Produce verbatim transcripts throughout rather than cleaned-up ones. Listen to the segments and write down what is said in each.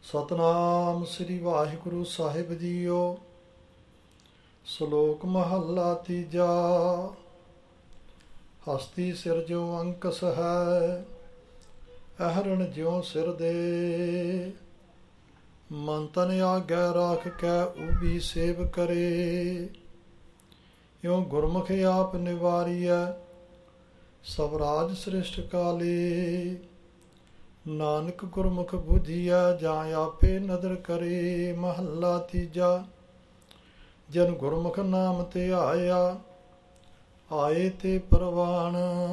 ਸਤਨਾਮ ਸ੍ਰੀ ਵਾਹਿਗੁਰੂ ਸਾਹਿਬ ਜੀਓ। ਸ਼ਲੋਕ ਮਹੱਲਾ ਤੀਜਾ। ਹਸਤੀ ਸਿਰ ਜੋ ਅੰਕਸ ਹੈ, ਅਹਰਣ ਜਿਉ ਸਿਰ ਦੇ। ਮਨ ਤਨ ਆਗੈ ਰਾਖ ਕੈ ਊਬੀ ਸੇਵ ਕਰੇ। ਇਉ ਗੁਰਮੁਖ ਆਪ ਨਿਵਾਰੀਐ, ਸਭ ਰਾਜ ਸ੍ਰਿਸ਼ਟ ਕਾਲੇ। ਨਾਨਕ ਗੁਰਮੁਖ ਬੁਝੀਐ, ਜਾਂ ਆਪੇ ਨਦਰ ਕਰੇ। ਮਹੱਲਾ ਤੀਜਾ। ਜਨ ਗੁਰਮੁਖ ਨਾਮ ਧਿਆਇਆ, ਆਏ ਤੇ ਪ੍ਰਵਾਨ।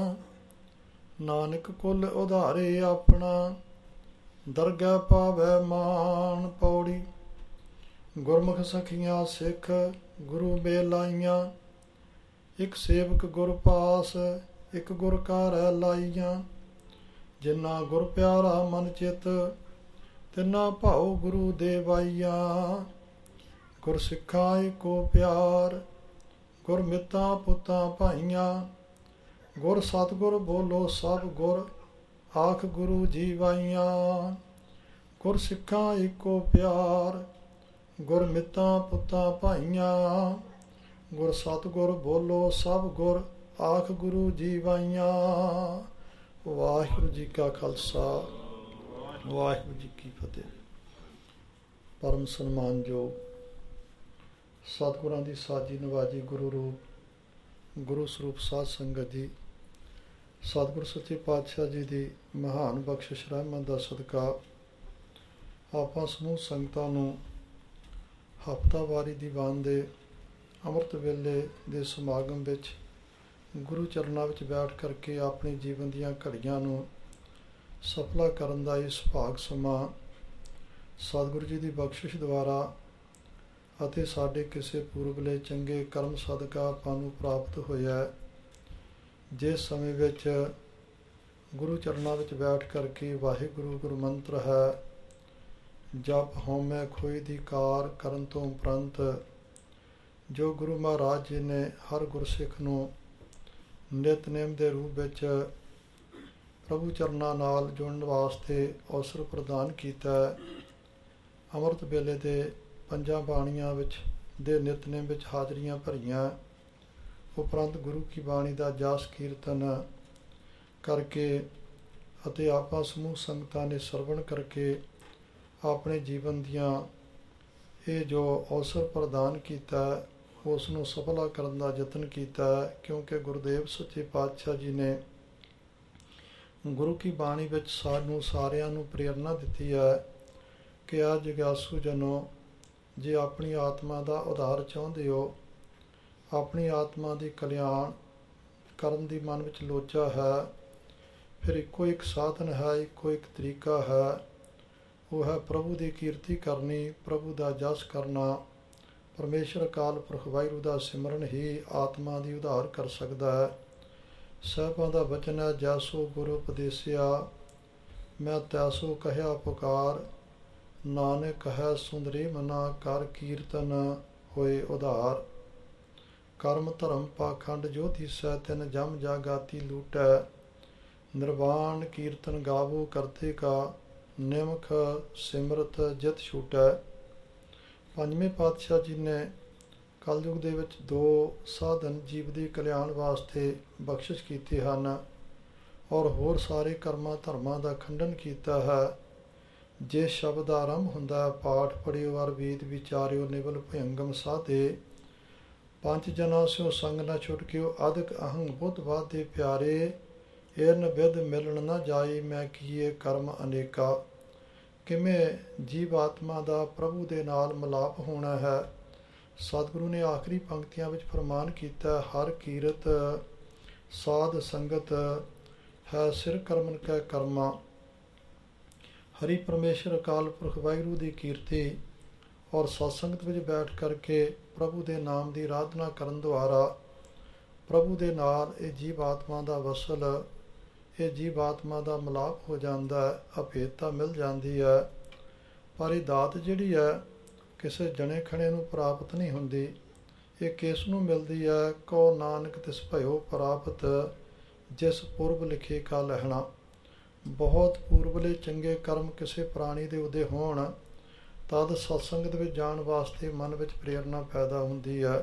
ਨਾਨਕ ਕੁਲ ਉਧਾਰੇ ਆਪਣਾ, ਦਰਗਹਿ ਪਾਵੈ ਮਾਨ। ਪੌੜੀ। ਗੁਰਮੁਖ ਸਖੀਆਂ ਸਿੱਖ ਗੁਰੂ ਬੇਲਾਈਆਂ, ਇੱਕ ਸੇਵਕ ਗੁਰ ਪਾਸ, ਇੱਕ ਗੁਰ ਘਰ ਲਾਈਆਂ। ਜਿਨਾ ਗੁਰ ਪਿਆਰਾ ਮਨ ਚਿਤ, ਤਿਨਾ ਭਾਉ ਗੁਰੂ ਦੇਵਾਈਆਂ। ਗੁਰ ਸਿੱਖਾਂ ਏਕੋ ਪਿਆਰ, ਗੁਰ ਮਿੱਤਾਂ ਪੁੱਤਾਂ ਭਾਈਆਂ। ਗੁਰ ਸਤਿਗੁਰ ਬੋਲੋ ਸਭ ਗੁਰ, ਆਖ ਗੁਰੂ ਜੀਵਾਈਆਂ। ਗੁਰ ਸਿੱਖਾਂ ਏਕੋ ਪਿਆਰ, ਗੁਰ ਮਿੱਤਾਂ ਪੁੱਤਾਂ ਭਾਈਆਂ। ਗੁਰ ਸਤਿਗੁਰ ਬੋਲੋ ਸਭ ਗੁਰ, ਆਖ ਗੁਰੂ ਜੀਵਾਈਆਂ। ਵਾਹਿਗੁਰੂ ਜੀ ਕਾ ਖਾਲਸਾ, ਵਾਹਿਗੁਰੂ ਜੀ ਕੀ ਫਤਿਹ। ਪਰਮ ਸਨਮਾਨਯੋਗ ਸਤਿਗੁਰਾਂ ਦੀ ਸਾਜੀ ਨਵਾਜੀ ਗੁਰੂ ਰੂਪ ਗੁਰੂ ਸਰੂਪ ਸਾਧ ਸੰਗਤ ਜੀ, ਸਤਿਗੁਰ ਸੱਚੇ ਪਾਤਸ਼ਾਹ ਜੀ ਦੀ ਮਹਾਨ ਬਖਸ਼ਿਸ਼ ਰਹਿਮਤ ਦਾ ਸਦਕਾ ਆਪਾਂ ਸਮੂਹ ਸੰਗਤਾਂ ਨੂੰ ਹਫ਼ਤਾਵਾਰੀ ਦੀਵਾਨ ਦੇ ਅੰਮ੍ਰਿਤ ਵੇਲੇ ਦੇ ਸਮਾਗਮ ਵਿੱਚ ਗੁਰੂ ਚਰਨਾਂ ਵਿੱਚ ਬੈਠ ਕਰਕੇ ਆਪਣੇ ਜੀਵਨ ਦੀਆਂ ਘੜੀਆਂ ਨੂੰ ਸਫਲਾ ਕਰਨ ਦਾ ਇਹ ਸੁਭਾਗ ਸਮਾਂ ਸਤਿਗੁਰੂ ਜੀ ਦੀ ਬਖਸ਼ਿਸ਼ ਦੁਆਰਾ ਅਤੇ ਸਾਡੇ ਕਿਸੇ ਪੂਰਬਲੇ ਚੰਗੇ ਕਰਮ ਸਦਕਾ ਆਪਾਂ ਨੂੰ ਪ੍ਰਾਪਤ ਹੋਇਆ। ਜਿਸ ਸਮੇਂ ਵਿੱਚ ਗੁਰੂ ਚਰਨਾਂ ਵਿੱਚ ਬੈਠ ਕਰਕੇ ਵਾਹਿਗੁਰੂ ਗੁਰੂ ਮੰਤਰ ਹੈ, ਜਪ ਹਉਮੈ ਖੋਈ ਦੀ ਕਾਰ ਕਰਨ ਤੋਂ ਉਪਰੰਤ ਜੋ ਗੁਰੂ ਮਹਾਰਾਜ ਜੀ ਨੇ ਹਰ ਗੁਰਸਿੱਖ ਨੂੰ ਨਿਤਨੇਮ ਦੇ ਰੂਪ ਵਿੱਚ ਪ੍ਰਭੂ ਚਰਨਾਂ ਨਾਲ ਜੁੜਨ ਵਾਸਤੇ ਅਵਸਰ ਪ੍ਰਦਾਨ ਕੀਤਾ। ਅੰਮ੍ਰਿਤ ਵੇਲੇ ਦੇ ਪੰਜਾਂ ਬਾਣੀਆਂ ਵਿੱਚ ਦੇ ਨਿਤਨੇਮ ਵਿੱਚ ਹਾਜ਼ਰੀਆਂ ਭਰੀਆਂ, ਉਪਰੰਤ ਗੁਰੂ ਕੀ ਬਾਣੀ ਦਾ ਜਸ ਕੀਰਤਨ ਕਰਕੇ ਅਤੇ ਆਪਾਂ ਸਮੂਹ ਸੰਗਤਾਂ ਨੇ ਸਰਵਣ ਕਰਕੇ ਆਪਣੇ ਜੀਵਨ ਦੀਆਂ ਇਹ ਜੋ ਅਵਸਰ ਪ੍ਰਦਾਨ ਕੀਤਾ ਉਸ ਨੂੰ ਸਫਲਾ ਕਰਨ ਦਾ ਯਤਨ ਕੀਤਾ। ਕਿਉਂਕਿ ਗੁਰਦੇਵ ਸੱਚੇ ਪਾਤਸ਼ਾਹ ਜੀ ਨੇ ਗੁਰੂ ਕੀ ਬਾਣੀ ਵਿੱਚ ਸਾਨੂੰ ਸਾਰਿਆਂ ਨੂੰ ਪ੍ਰੇਰਨਾ ਦਿੱਤੀ ਹੈ ਕਿ ਆ ਜਗਿਆਸੂ ਜਨੋ, ਜੇ ਆਪਣੀ ਆਤਮਾ ਦਾ ਉਧਾਰ ਚਾਹੁੰਦੇ ਹੋ, ਆਪਣੀ ਆਤਮਾ ਦੀ ਕਲਿਆਣ ਕਰਨ ਦੀ ਮਨ ਵਿੱਚ ਲੋਚਾ ਹੈ, ਫਿਰ ਇੱਕੋ ਇੱਕ ਸਾਧਨ ਹੈ, ਇੱਕੋ ਇੱਕ ਤਰੀਕਾ ਹੈ। ਉਹ ਹੈ ਪ੍ਰਭੂ ਦੀ ਕੀਰਤੀ ਕਰਨੀ, ਪ੍ਰਭੂ ਦਾ ਜਸ ਕਰਨਾ। ਪਰਮੇਸ਼ਰ ਅਕਾਲ ਪੁਰਖ ਵਾਹਿਗੁਰੂ ਦਾ ਸਿਮਰਨ ਹੀ ਆਤਮਾ ਦੀ ਉਧਾਰ ਕਰ ਸਕਦਾ ਹੈ। ਸਾਹਿਬਾਂ ਦਾ ਵਚਨ ਹੈ, ਜੈਸੋ ਗੁਰੂ ਉਪਦੇਸਿਆ, ਮੈਂ ਤੈਸੋ ਕਹਿਆ ਪੁਕਾਰ। ਨਾਨਕ ਹੈ ਸੁੰਦਰੀ ਮਨਾ, ਕਰ ਕੀਰਤਨ ਹੋਏ ਉਧਾਰ। ਕਰਮ ਧਰਮ ਪਾਖੰਡ ਜੋ ਦੀਸੈ, ਤਿਨ ਜਮ ਜਾਗਾਤੀ ਲੂਟੈ। ਨਿਰਵਾਣ ਕੀਰਤਨ ਗਾਵੋ ਕਰਤੇ ਕਾ, ਨਿਮਖ ਸਿਮਰਤ ਜਿਤ ਛੂਟੈ। ਪੰਜਵੇਂ ਪਾਤਸ਼ਾਹ ਜੀ ਨੇ ਕਲਯੁਗ ਦੇ ਵਿੱਚ ਦੋ ਸਾਧਨ ਜੀਵ ਦੇ ਕਲਿਆਣ ਵਾਸਤੇ ਬਖਸ਼ਿਸ਼ ਕੀਤੇ ਹਨ ਔਰ ਹੋਰ ਸਾਰੇ ਕਰਮਾਂ ਧਰਮਾਂ ਦਾ ਖੰਡਨ ਕੀਤਾ ਹੈ। ਜੇ ਸ਼ਬਦ ਆਰੰਭ ਹੁੰਦਾ, ਪਾਠ ਪੜ੍ਹਿਓ ਅਰ ਵੇਦ ਵਿਚਾਰਿਓ, ਨਿਵਲ ਭਯੰਗਮ ਸਾਧੇ। ਪੰਜ ਜਨਾਂ ਸਿਓ ਸੰਗ ਨਾ ਛੁਟਕਿਓ, ਅਦਕ ਅਹੰਗ ਬੁੱਧ ਵਾਦੇ ਪਿਆਰੇ। ਇਰਨ ਵਿਦ ਮਿਲਣ ਨਾ ਜਾਈ, ਮੈਂ ਕੀਏ ਕਰਮ ਅਨੇਕਾ। ਕਿਵੇਂ ਜੀਵ ਆਤਮਾ ਦਾ ਪ੍ਰਭੂ ਦੇ ਨਾਲ ਮਿਲਾਪ ਹੋਣਾ ਹੈ। ਸਤਿਗੁਰੂ ਨੇ ਆਖਰੀ ਪੰਕਤੀਆਂ ਵਿੱਚ ਫਰਮਾਨ ਕੀਤਾ, ਹਰ ਕੀਰਤ ਸਾਧ ਸੰਗਤ ਹੈ, ਸਿਰ ਕਰਮਨ ਕੈ ਕਰਮਾ। ਹਰੀ ਪਰਮੇਸ਼ਰ ਅਕਾਲ ਪੁਰਖ ਵਾਹਿਗੁਰੂ ਦੀ ਕੀਰਤੀ ਔਰ ਸਤਸੰਗਤ ਵਿੱਚ ਬੈਠ ਕਰਕੇ ਪ੍ਰਭੂ ਦੇ ਨਾਮ ਦੀ ਆਰਾਧਨਾ ਕਰਨ ਦੁਆਰਾ ਪ੍ਰਭੂ ਦੇ ਨਾਲ ਇਹ ਜੀਵ ਆਤਮਾ ਦਾ ਵਸਲ, ਇਹ ਜੀਵ ਆਤਮਾ ਦਾ ਮਿਲਾਪ ਹੋ ਜਾਂਦਾ ਹੈ, ਅਭੇਦਤਾ ਮਿਲ ਜਾਂਦੀ ਹੈ। ਪਰ ਇਹ ਦਾਤ ਜਿਹੜੀ ਹੈ ਕਿਸੇ ਜਣੇ ਖਣੇ ਨੂੰ ਪ੍ਰਾਪਤ ਨਹੀਂ ਹੁੰਦੀ। ਇਹ ਕਿਸ ਨੂੰ ਮਿਲਦੀ ਹੈ? ਕੋ ਨਾਨਕ ਤਿਸ ਭਇਓ ਪ੍ਰਾਪਤ, ਜਿਸ ਪੁਰਬ ਲਿਖੇ ਕਾ ਲਹਿਣਾ। ਬਹੁਤ ਪੂਰਬਲੇ ਚੰਗੇ ਕਰਮ ਕਿਸੇ ਪ੍ਰਾਣੀ ਦੇ ਉਦੇ ਹੋਣ ਤਦ ਸਤਸੰਗਤ ਵਿੱਚ ਜਾਣ ਵਾਸਤੇ ਮਨ ਵਿੱਚ ਪ੍ਰੇਰਨਾ ਪੈਦਾ ਹੁੰਦੀ ਹੈ।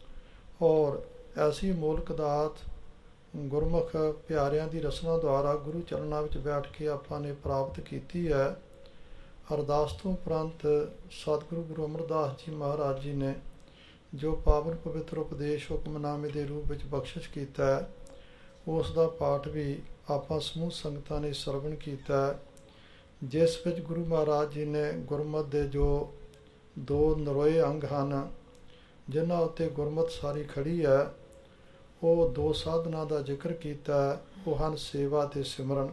ਔਰ ਐਸੀ ਮੂਲਕ ਦਾਤ ਗੁਰਮੁਖ ਪਿਆਰਿਆਂ ਦੀ ਰਸਨਾ ਦੁਆਰਾ ਗੁਰੂ ਚਰਨਾਂ ਵਿੱਚ ਬੈਠ ਕੇ ਆਪਾਂ ਨੇ ਪ੍ਰਾਪਤ ਕੀਤੀ ਹੈ। ਅਰਦਾਸ ਤੋਂ ਉਪਰੰਤ ਸਤਿਗੁਰੂ ਗੁਰੂ ਅਮਰਦਾਸ ਜੀ ਮਹਾਰਾਜ ਜੀ ਨੇ ਜੋ ਪਾਵਨ ਪਵਿੱਤਰ ਉਪਦੇਸ਼ ਹੁਕਮਨਾਮੇ ਦੇ ਰੂਪ ਵਿੱਚ ਬਖਸ਼ਿਸ਼ ਕੀਤਾ ਹੈ, ਉਸ ਦਾ ਪਾਠ ਵੀ ਆਪਾਂ ਸਮੂਹ ਸੰਗਤਾਂ ਨੇ ਸਰਵਣ ਕੀਤਾ ਹੈ, ਜਿਸ ਵਿੱਚ ਗੁਰੂ ਮਹਾਰਾਜ ਜੀ ਨੇ ਗੁਰਮਤਿ ਦੇ ਜੋ ਦੋ ਨਰੋਏ ਅੰਗ ਹਨ ਜਿਨ੍ਹਾਂ ਉੱਤੇ ਗੁਰਮਤਿ ਸਾਰੀ ਖੜੀ ਹੈ, ਉਹ ਦੋ ਸਾਧਨਾਂ ਦਾ ਜ਼ਿਕਰ ਕੀਤਾ ਹੈ। ਉਹ ਹਨ ਸੇਵਾ ਅਤੇ ਸਿਮਰਨ।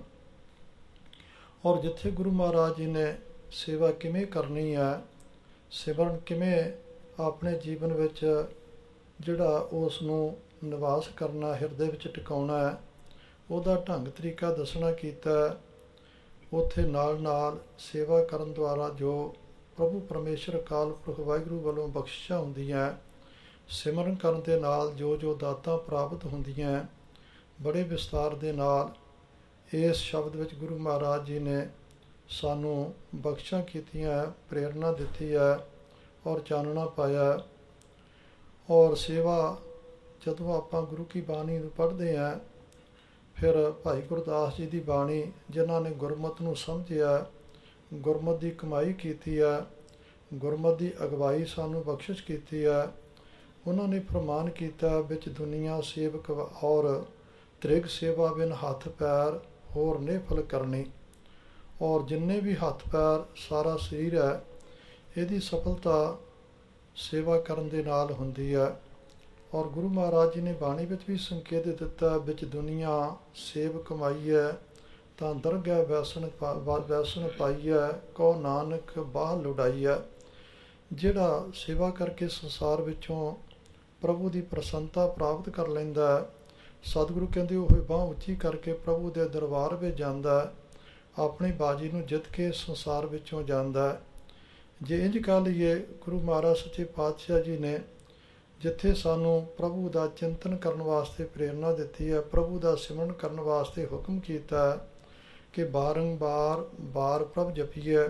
ਔਰ ਜਿੱਥੇ ਗੁਰੂ ਮਹਾਰਾਜ ਜੀ ਨੇ ਸੇਵਾ ਕਿਵੇਂ ਕਰਨੀ ਹੈ, ਸਿਮਰਨ ਕਿਵੇਂ ਆਪਣੇ ਜੀਵਨ ਵਿੱਚ ਜਿਹੜਾ ਉਸ ਨੂੰ ਨਿਵਾਸ ਕਰਨਾ, ਹਿਰਦੇ ਵਿੱਚ ਟਿਕਾਉਣਾ ਹੈ, ਉਹਦਾ ਢੰਗ ਤਰੀਕਾ ਦੱਸਣਾ ਕੀਤਾ ਹੈ। ਉੱਥੇ ਨਾਲ ਨਾਲ ਸੇਵਾ ਕਰਨ ਦੁਆਰਾ ਜੋ ਪ੍ਰਭੂ ਪਰਮੇਸ਼ਰ ਅਕਾਲ ਪੁਰਖ ਵਾਹਿਗੁਰੂ ਵੱਲੋਂ ਬਖਸ਼ਿਸ਼ਾਂ ਹੁੰਦੀਆਂ, ਸਿਮਰਨ ਕਰਨ ਦੇ ਨਾਲ ਜੋ ਜੋ ਦਾਤਾਂ ਪ੍ਰਾਪਤ ਹੁੰਦੀਆਂ, ਬੜੇ ਵਿਸਤਾਰ ਦੇ ਨਾਲ ਇਸ ਸ਼ਬਦ ਵਿੱਚ ਗੁਰੂ ਮਹਾਰਾਜ ਜੀ ਨੇ ਸਾਨੂੰ ਬਖਸ਼ਿਸ਼ਾਂ ਕੀਤੀਆਂ, ਪ੍ਰੇਰਨਾ ਦਿੱਤੀ ਹੈ ਔਰ ਚਾਨਣਾ ਪਾਇਆ। ਔਰ ਸੇਵਾ ਜਦੋਂ ਆਪਾਂ ਗੁਰੂ ਕੀ ਬਾਣੀ ਨੂੰ ਪੜ੍ਹਦੇ ਹਾਂ, ਫਿਰ ਭਾਈ ਗੁਰਦਾਸ ਜੀ ਦੀ ਬਾਣੀ ਜਿਨ੍ਹਾਂ ਨੇ ਗੁਰਮਤਿ ਨੂੰ ਸਮਝਿਆ, ਗੁਰਮਤਿ ਦੀ ਕਮਾਈ ਕੀਤੀ ਹੈ, ਗੁਰਮਤਿ ਦੀ ਅਗਵਾਈ ਸਾਨੂੰ ਬਖਸ਼ਿਸ਼ ਕੀਤੀ ਹੈ, ਉਹਨਾਂ ਨੇ ਫਰਮਾਨ ਕੀਤਾ ਵਿੱਚ ਦੁਨੀਆ ਸੇਵਕ ਔਰ ਤ੍ਰਿਗ ਸੇਵਾ ਬਿਨ ਹੱਥ ਪੈਰ ਹੋਰ ਨਿਫਲ ਕਰਨੀ। ਔਰ ਜਿੰਨੇ ਵੀ ਹੱਥ ਪੈਰ ਸਾਰਾ ਸਰੀਰ ਹੈ, ਇਹਦੀ ਸਫਲਤਾ ਸੇਵਾ ਕਰਨ ਦੇ ਨਾਲ ਹੁੰਦੀ ਹੈ। ਔਰ ਗੁਰੂ ਮਹਾਰਾਜ ਜੀ ਨੇ ਬਾਣੀ ਵਿੱਚ ਵੀ ਸੰਕੇਤ ਦਿੱਤਾ ਵਿੱਚ ਦੁਨੀਆ ਸੇਵ ਕਮਾਈ ਹੈ ਤਾਂ ਦਰਗਹਿ ਵੈਸਣ ਵੈਸਣ ਪਾਈ ਹੈ, ਕਹੋ ਨਾਨਕ ਬਾਹ ਲੁਡਾਈ ਹੈ। ਜਿਹੜਾ ਸੇਵਾ ਕਰਕੇ ਸੰਸਾਰ ਵਿੱਚੋਂ ਪ੍ਰਭੂ ਦੀ ਪ੍ਰਸੰਨਤਾ ਪ੍ਰਾਪਤ ਕਰ ਲੈਂਦਾ ਹੈ, ਸਤਿਗੁਰੂ ਕਹਿੰਦੇ ਉਹ ਬਾਂਹ ਉੱਚੀ ਕਰਕੇ ਪ੍ਰਭੂ ਦੇ ਦਰਬਾਰ ਵਿੱਚ ਜਾਂਦਾ ਹੈ, ਆਪਣੀ ਬਾਜੀ ਨੂੰ ਜਿੱਤ ਕੇ ਸੰਸਾਰ ਵਿੱਚੋਂ ਜਾਂਦਾ ਹੈ। ਜੇ ਇੰਝ ਕਰ ਲਈਏ, ਗੁਰੂ ਮਹਾਰਾਜ ਸੱਚੇ ਪਾਤਸ਼ਾਹ ਜੀ ਨੇ ਜਿੱਥੇ ਸਾਨੂੰ ਪ੍ਰਭੂ ਦਾ ਚਿੰਤਨ ਕਰਨ ਵਾਸਤੇ ਪ੍ਰੇਰਨਾ ਦਿੱਤੀ ਹੈ, ਪ੍ਰਭੂ ਦਾ ਸਿਮਰਨ ਕਰਨ ਵਾਸਤੇ ਹੁਕਮ ਕੀਤਾ ਹੈ ਕਿ ਬਾਰੰਬਾਰ ਬਾਰ ਪ੍ਰਭ ਜਪੀਏ।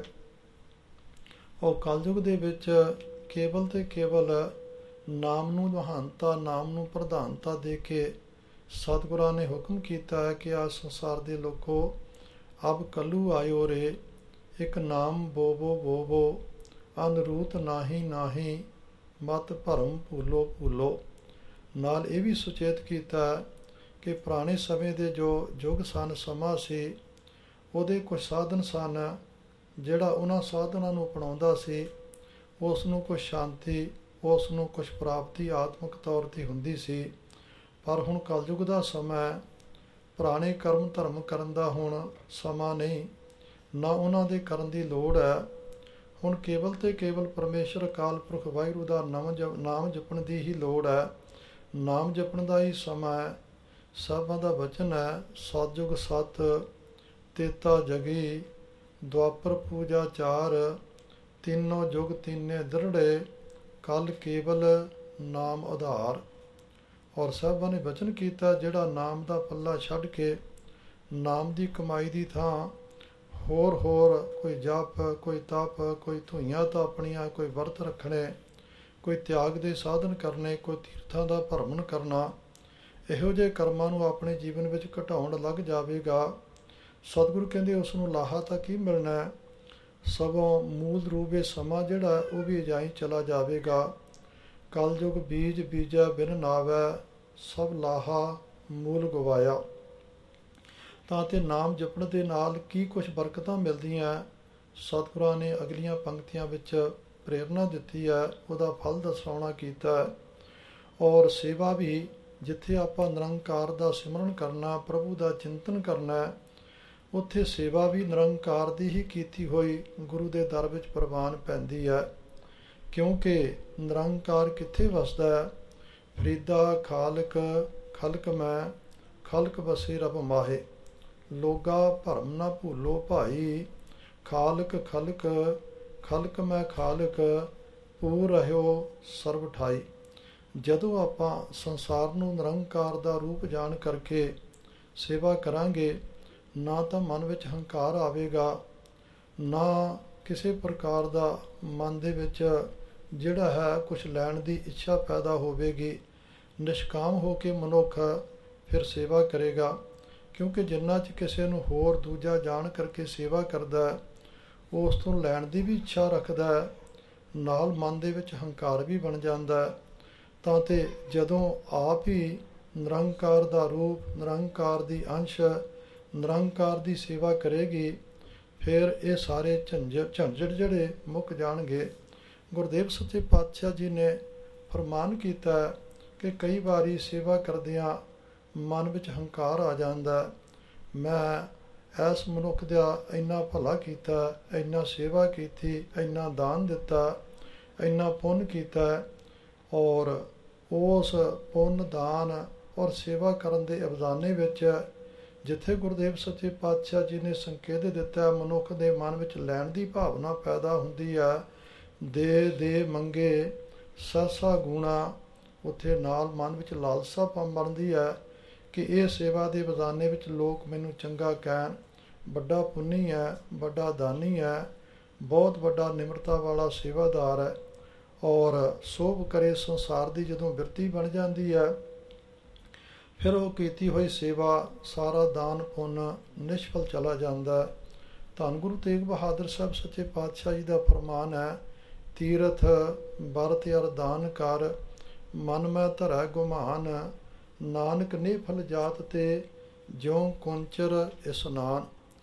ਔਰ ਕਲਯੁਗ ਦੇ ਵਿੱਚ ਕੇਵਲ ਤੇ ਕੇਵਲ ਨਾਮ ਨੂੰ ਮਹਾਨਤਾ, ਨਾਮ ਨੂੰ ਪ੍ਰਧਾਨਤਾ ਦੇ ਕੇ ਸਤਿਗੁਰਾਂ ਨੇ ਹੁਕਮ ਕੀਤਾ ਹੈ ਕਿ ਆ ਸੰਸਾਰ ਦੇ ਲੋਕੋ ਅਬ ਕੱਲੂ ਆਇਓ ਰੇ, ਇੱਕ ਨਾਮ ਬੋਬੋ ਬੋਬੋ ਅਨਰੂਤ ਨਾਹੀ ਨਾਹੀ ਮਤ ਭਰਮ ਭੂਲੋ ਭੂਲੋ। ਨਾਲ ਇਹ ਵੀ ਸੁਚੇਤ ਕੀਤਾ ਕਿ ਪੁਰਾਣੇ ਸਮੇਂ ਦੇ ਜੋ ਯੁੱਗ ਸਨ, ਸਮਾਂ ਸੀ, ਉਹਦੇ ਕੁਝ ਸਾਧਨ ਸਨ, ਜਿਹੜਾ ਉਹਨਾਂ ਸਾਧਨਾਂ ਨੂੰ ਅਪਣਾਉਂਦਾ ਸੀ ਉਸ ਨੂੰ ਕੁਝ ਸ਼ਾਂਤੀ, ਉਸ ਨੂੰ ਕੁਝ ਪ੍ਰਾਪਤੀ ਆਤਮਿਕ ਤੌਰ 'ਤੇ ਹੁੰਦੀ ਸੀ। ਪਰ ਹੁਣ ਕਲਯੁੱਗ ਦਾ ਸਮਾਂ, ਪੁਰਾਣੇ ਕਰਮ ਧਰਮ ਕਰਨ ਦਾ ਹੁਣ ਸਮਾਂ ਨਹੀਂ, ਨਾ ਉਹਨਾਂ ਦੇ ਕਰਨ ਦੀ ਲੋੜ ਹੈ। ਹੁਣ ਕੇਵਲ ਤੇ ਕੇਵਲ ਪਰਮੇਸ਼ਰ ਅਕਾਲ ਪੁਰਖ ਵਾਹਿਗੁਰੂ ਦਾ ਨਾਮ ਜਪ ਨਾਮ ਜਪਣ ਦੀ ਹੀ ਲੋੜ ਹੈ, ਨਾਮ ਜਪਣ ਦਾ ਹੀ ਸਮਾਂ ਹੈ। ਸਭਾਂ ਦਾ ਵਚਨ ਹੈ, ਸਤਿਯੁਗ ਸਤ ਤੇਤਾ ਜਗੀ, ਦੁਆਪਰ ਪੂਜਾ ਚਾਰ, ਤਿੰਨੋਂ ਯੁਗ ਤਿੰਨੇ ਦ੍ਰਿੜੇ, ਕੱਲ ਕੇਵਲ ਨਾਮ ਆਧਾਰ। ਔਰ ਸਾਹਿਬਾਂ ਨੇ ਵਚਨ ਕੀਤਾ ਜਿਹੜਾ ਨਾਮ ਦਾ ਪੱਲਾ ਛੱਡ ਕੇ ਨਾਮ ਦੀ ਕਮਾਈ ਦੀ ਥਾਂ ਹੋਰ ਹੋਰ ਕੋਈ ਜਪ, ਕੋਈ ਤਪ, ਕੋਈ ਧੂਈਆਂ ਤਾਪਣੀਆਂ, ਕੋਈ ਵਰਤ ਰੱਖਣੇ, ਕੋਈ ਤਿਆਗ ਦੇ ਸਾਧਨ ਕਰਨੇ, ਕੋਈ ਤੀਰਥਾਂ ਦਾ ਭਰਮਣ ਕਰਨਾ, ਇਹੋ ਜਿਹੇ ਕਰਮਾਂ ਨੂੰ ਆਪਣੇ ਜੀਵਨ ਵਿੱਚ ਘਟਾਉਣ ਲੱਗ ਜਾਵੇਗਾ। ਸਤਿਗੁਰੂ ਕਹਿੰਦੇ ਉਸ ਨੂੰ ਲਾਹਾ ਤਾਂ ਕੀ ਮਿਲਣਾ, ਸਗੋਂ ਮੂਲ ਰੂਪ ਇਹ ਸਮਾਂ ਜਿਹੜਾ ਉਹ ਵੀ ਅਜਾਈਂ ਚਲਾ ਜਾਵੇਗਾ। ਕਲਯੁਗ ਬੀਜ ਬੀਜਾ ਬਿਨ ਨਾਵੈ, ਸਭ ਲਾਹਾ ਮੂਲ ਗਵਾਇਆ। ਤਾਂ ਤੇ ਨਾਮ ਜਪਣ ਦੇ ਨਾਲ ਕੀ ਕੁਝ ਬਰਕਤਾਂ ਮਿਲਦੀਆਂ, ਸਤਿਗੁਰਾਂ ਨੇ ਅਗਲੀਆਂ ਪੰਕਤੀਆਂ ਵਿੱਚ ਪ੍ਰੇਰਨਾ ਦਿੱਤੀ ਹੈ, ਉਹਦਾ ਫਲ ਦਰਸਾਉਣਾ ਕੀਤਾ ਹੈ। ਔਰ ਸੇਵਾ ਵੀ ਜਿੱਥੇ ਆਪਾਂ ਨਿਰੰਕਾਰ ਦਾ ਸਿਮਰਨ ਕਰਨਾ, ਪ੍ਰਭੂ ਦਾ ਚਿੰਤਨ ਕਰਨਾ, ਉੱਥੇ ਸੇਵਾ ਵੀ ਨਿਰੰਕਾਰ ਦੀ ਹੀ ਕੀਤੀ ਹੋਈ ਗੁਰੂ ਦੇ ਦਰ ਵਿੱਚ ਪ੍ਰਵਾਨ ਪੈਂਦੀ ਹੈ। ਕਿਉਂਕਿ ਨਿਰੰਕਾਰ ਕਿੱਥੇ ਵਸਦਾ ਹੈ? ਫਰੀਦਾ ਖਾਲਕ ਖਲਕ ਮੈਂ, ਖਲਕ ਵਸੇ ਰਬ ਮਾਹੇ, ਲੋਗਾ ਭਰਮ ਨਾ ਭੂਲੋ ਭਾਈ, ਖਾਲਕ ਖਲਕ ਖਲਕ ਮੈਂ ਖਾਲਕ, ਪੂਰ ਰਹਿਓ ਸਰਬ ਠਾਈ। ਜਦੋਂ ਆਪਾਂ ਸੰਸਾਰ ਨੂੰ ਨਿਰੰਕਾਰ ਦਾ ਰੂਪ ਜਾਣ ਕਰਕੇ ਸੇਵਾ ਕਰਾਂਗੇ, ਨਾ ਤਾਂ ਮਨ ਵਿੱਚ ਹੰਕਾਰ ਆਵੇਗਾ, ਨਾ ਕਿਸੇ ਪ੍ਰਕਾਰ ਦਾ ਮਨ ਦੇ ਵਿੱਚ ਜਿਹੜਾ ਹੈ ਕੁਛ ਲੈਣ ਦੀ ਇੱਛਾ ਪੈਦਾ ਹੋਵੇਗੀ। ਨਿਸ਼ਕਾਮ ਹੋ ਕੇ ਮਨੁੱਖ ਫਿਰ ਸੇਵਾ ਕਰੇਗਾ, ਕਿਉਂਕਿ ਜਿੰਨਾ 'ਚ ਕਿਸੇ ਨੂੰ ਹੋਰ ਦੂਜਾ ਜਾਣ ਕਰਕੇ ਸੇਵਾ ਕਰਦਾ ਹੈ, ਉਹ ਉਸ ਤੋਂ ਲੈਣ ਦੀ ਵੀ ਇੱਛਾ ਰੱਖਦਾ ਹੈ, ਨਾਲ ਮਨ ਦੇ ਵਿੱਚ ਹੰਕਾਰ ਵੀ ਬਣ ਜਾਂਦਾ ਹੈ। ਤਾਂ ਤੇ ਜਦੋਂ ਆਪ ਹੀ ਨਿਰੰਕਾਰ ਦਾ ਰੂਪ, ਨਿਰੰਕਾਰ ਦੀ ਅੰਸ਼, ਨਿਰੰਕਾਰ ਦੀ ਸੇਵਾ ਕਰੇਗੀ, ਫਿਰ ਇਹ ਸਾਰੇ ਝੰਜਟ ਝੰਜਟ ਜਿਹੜੇ ਮੁੱਕ ਜਾਣਗੇ। ਗੁਰਦੇਵ ਸੱਚੇ ਪਾਤਸ਼ਾਹ ਜੀ ਨੇ ਫਰਮਾਨ ਕੀਤਾ ਕਿ ਕਈ ਵਾਰੀ ਸੇਵਾ ਕਰਦਿਆਂ ਮਨ ਵਿੱਚ ਹੰਕਾਰ ਆ ਜਾਂਦਾ, ਮੈਂ ਇਸ ਮਨੁੱਖ ਦਾ ਇੰਨਾ ਭਲਾ ਕੀਤਾ, ਇੰਨਾ ਸੇਵਾ ਕੀਤੀ, ਇੰਨਾ ਦਾਨ ਦਿੱਤਾ, ਇੰਨਾ ਪੁੰਨ ਕੀਤਾ, ਔਰ ਉਸ ਪੁੰਨ, ਦਾਨ ਔਰ ਸੇਵਾ ਕਰਨ ਦੇ ਅਵਜ਼ਾਨੇ ਵਿੱਚ ਜਿੱਥੇ ਗੁਰਦੇਵ ਸੱਚੇ ਪਾਤਸ਼ਾਹ ਜੀ ਨੇ ਸੰਕੇਤ ਦਿੱਤਾ ਮਨੁੱਖ ਦੇ ਮਨ ਵਿੱਚ ਲੈਣ ਦੀ ਭਾਵਨਾ ਪੈਦਾ ਹੁੰਦੀ ਹੈ, ਦੇ ਦੇ ਮੰਗੇ ਸਹਸਾ ਗੁਣਾ, ਉੱਥੇ ਨਾਲ ਮਨ ਵਿੱਚ ਲਾਲਸਾ ਬਣਦੀ ਹੈ ਕਿ ਇਹ ਸੇਵਾ ਦੇ ਅਵਜ਼ਾਨੇ ਵਿੱਚ ਲੋਕ ਮੈਨੂੰ ਚੰਗਾ ਕਹਿਣ, ਵੱਡਾ ਪੁੰਨੀ ਹੈ, ਵੱਡਾ ਦਾਨੀ ਹੈ, ਬਹੁਤ ਵੱਡਾ ਨਿਮਰਤਾ ਵਾਲਾ ਸੇਵਾਦਾਰ ਹੈ, ਔਰ ਸੋਭ ਕਰੇ ਸੰਸਾਰ ਦੀ ਜਦੋਂ ਬਿਰਤੀ ਬਣ ਜਾਂਦੀ ਹੈ, ਫਿਰ ਉਹ ਕੀਤੀ ਹੋਈ ਸੇਵਾ, ਸਾਰਾ ਦਾਨ ਪੁੰਨ ਨਿਸ਼ਫਲ ਚਲਾ ਜਾਂਦਾ ਹੈ। ਧੰਨ ਗੁਰੂ ਤੇਗ ਬਹਾਦਰ ਸਾਹਿਬ ਸੱਚੇ ਪਾਤਸ਼ਾਹ ਜੀ ਦਾ ਫਰਮਾਨ ਹੈ, ਤੀਰਥ ਬਰਤ ਅਰ ਦਾਨ ਕਰ, ਮਨ ਮੈਂ ਧਰੈ ਗੁਮਾਨ, ਨਾਨਕ ਨਿਫਲ ਜਾਤ ਤੇ ਜਿਉਂ ਕੁੰਚਰ ਇਸਨਾਨ।